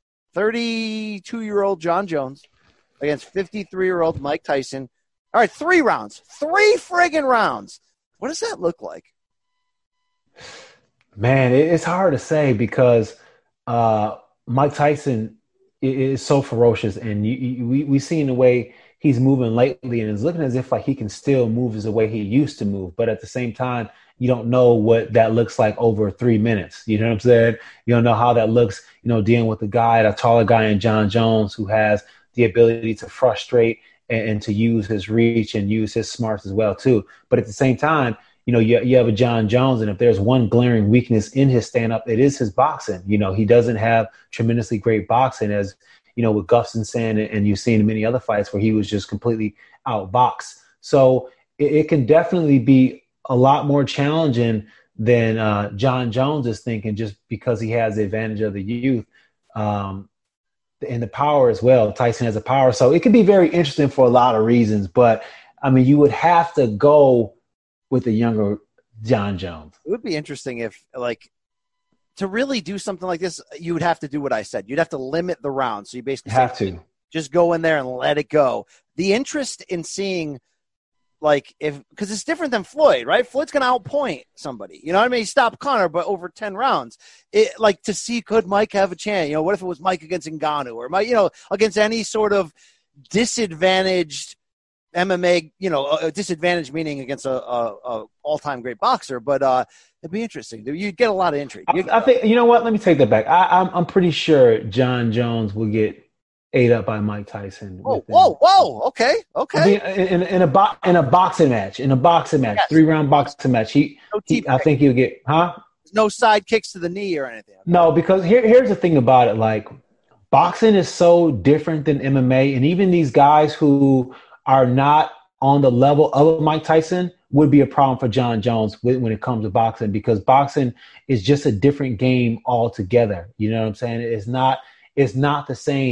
C: thirty-two-year-old John Jones against fifty-three-year-old Mike Tyson. All right, three rounds. Three friggin' rounds. What does that look like?
E: Man, it's hard to say because uh, Mike Tyson is so ferocious, and you, you, we, we've seen the way he's moving lately, and it's looking as if like he can still move as the way he used to move. But at the same time, you don't know what that looks like over three minutes. You know what I'm saying? You don't know how that looks, you know, dealing with a guy, a taller guy in John Jones who has the ability to frustrate and, and to use his reach and use his smarts as well, too. But at the same time, you know, you, you have a John Jones, and if there's one glaring weakness in his stand-up, it is his boxing. You know, he doesn't have tremendously great boxing, as, you know, with Gustafsson, and, and you've seen in many other fights where he was just completely outboxed. So it, it can definitely be a lot more challenging than uh, John Jones is thinking, just because he has the advantage of the youth um, and the power as well. Tyson has the power. So it can be very interesting for a lot of reasons. But, I mean, you would have to go with the younger John Jones.
C: It would be interesting if, like, to really do something like this, you would have to do what I said. You'd have to limit the rounds. So you basically
E: have
C: say,
E: to
C: just go in there and let it go. The interest in seeing, like, if, because it's different than Floyd, right? Floyd's going to outpoint somebody. You know what I mean? He stopped Conor, but over ten rounds. It, like, to see, could Mike have a chance? You know, what if it was Mike against Ngannou, or Mike, you know, against any sort of disadvantaged M M A, you know, a disadvantage meaning against a, a, a all-time great boxer, but uh, it'd be interesting. You'd get a lot of intrigue.
E: I, I think, you know what? Let me take that back. I, I'm I'm pretty sure John Jones will get ate up by Mike Tyson.
C: Whoa, whoa, whoa! Okay, okay.
E: I mean, in, in a bo- in a boxing match, in a boxing match, yes. three round boxing match, he,
C: no
E: he I think he'll get, huh?
C: No side kicks to the knee or anything. Okay.
E: No, because here here's the thing about it. Like, boxing is so different than M M A, and even these guys who are not on the level of Mike Tyson would be a problem for John Jones when it comes to boxing, because boxing is just a different game altogether. You know what I'm saying? It's not, it's not the same.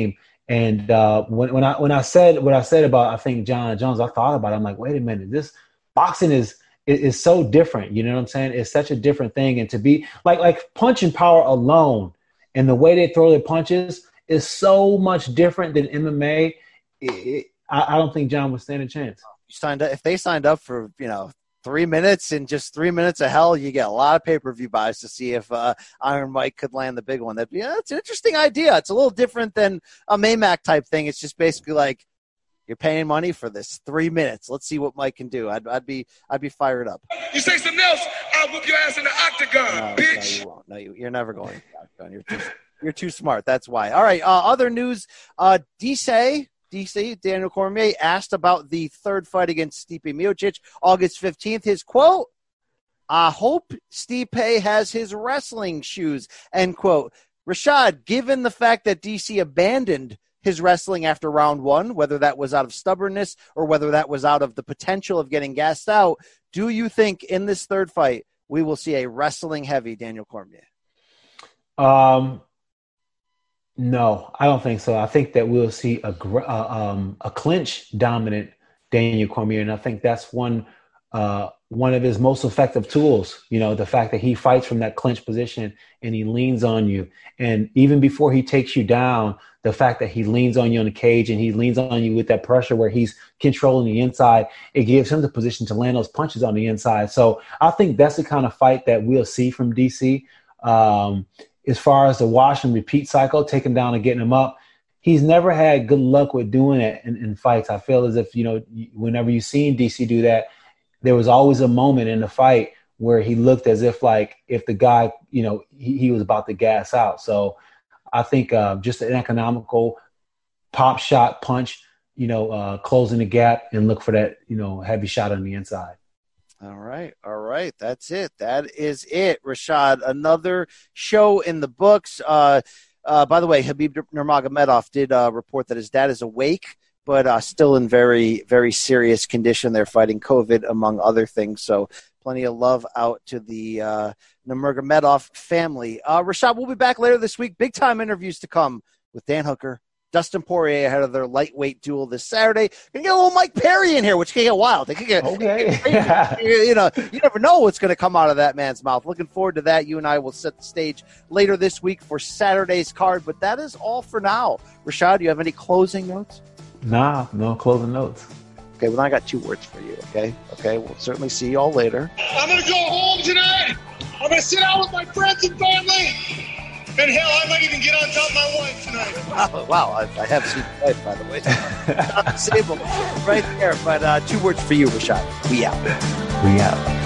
E: And uh, when, when I when I said what I said about I think John Jones, I thought about it. I'm like, wait a minute, this boxing is is, is so different. You know what I'm saying? It's such a different thing. And to be like like punching power alone and the way they throw their punches is so much different than M M A. It, it, I, I don't think John would stand a chance.
C: You signed up if they signed up for you know. Three minutes and just three minutes of hell, you get a lot of pay-per-view buys to see if uh, Iron Mike could land the big one. That'd be, yeah, it's an interesting idea. It's a little different than a Maymac type thing. It's just basically like you're paying money for this three minutes. Let's see what Mike can do. I'd, I'd be, I'd be fired up.
M: You say something else, I'll whoop your ass in the octagon,
C: no,
M: bitch.
C: No, you won't. No, you, you're never going to the octagon. You're too, you're too smart. That's why. All right. Uh, other news. Uh, D C. D C, Daniel Cormier, asked about the third fight against Stipe Miocic, August fifteenth. His quote, I hope Stipe has his wrestling shoes, end quote. Rashad, given the fact that D C abandoned his wrestling after round one, whether that was out of stubbornness or whether that was out of the potential of getting gassed out, do you think in this third fight we will see a wrestling-heavy Daniel Cormier?
E: Um. No, I don't think so. I think that we'll see a uh, um, a clinch dominant Daniel Cormier, and I think that's one uh, one of his most effective tools. You know, the fact that he fights from that clinch position and he leans on you, and even before he takes you down, the fact that he leans on you on the cage and he leans on you with that pressure where he's controlling the inside, it gives him the position to land those punches on the inside. So I think that's the kind of fight that we'll see from D C. Um, As far as the wash and repeat cycle, taking down and getting him up, he's never had good luck with doing it in, in fights. I feel as if, you know, whenever you've seen D C do that, there was always a moment in the fight where he looked as if like if the guy, you know, he, he was about to gas out. So I think uh, just an economical pop shot punch, you know, uh, closing the gap and look for that, you know, heavy shot on the inside.
C: All right. All right. That's it. That is it, Rashad. Another show in the books. Uh, uh, by the way, Khabib Nurmagomedov did uh, report that his dad is awake, but uh, still in very, very serious condition. They're fighting COVID, among other things. So plenty of love out to the uh, Nurmagomedov family. Uh, Rashad, we'll be back later this week. Big time interviews to come with Dan Hooker, Dustin Poirier ahead of their lightweight duel this Saturday. Gonna get a little Mike Perry in here, which can get wild. They can get
E: okay.
C: Get, you know, you never know what's going to come out of that man's mouth. Looking forward to that. You and I will set the stage later this week for Saturday's card. But that is all for now. Rashad, do you have any closing notes?
E: Nah, no closing notes.
C: Okay, well, I got two words for you. Okay, okay, we'll certainly see you all later.
M: I'm gonna go home tonight. I'm gonna sit out with my friends and family. And hell, I might even get on top of my wife tonight.
C: Wow, wow I, I have seen your wife, by the way. Not disabled, right there. But uh, two words for you, Rashad. We out.
E: We out.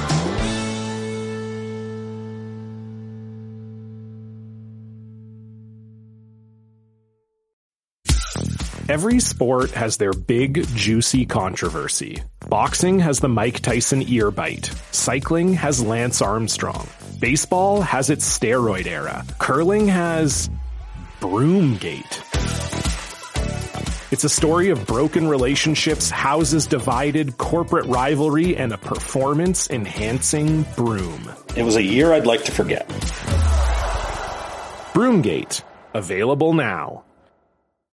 N: Every sport has their big, juicy controversy. Boxing has the Mike Tyson ear bite. Cycling has Lance Armstrong. Baseball has its steroid era. Curling has Broomgate. It's a story of broken relationships, houses divided, corporate rivalry, and a performance-enhancing broom.
O: It was a year I'd like to forget.
N: Broomgate. Available now.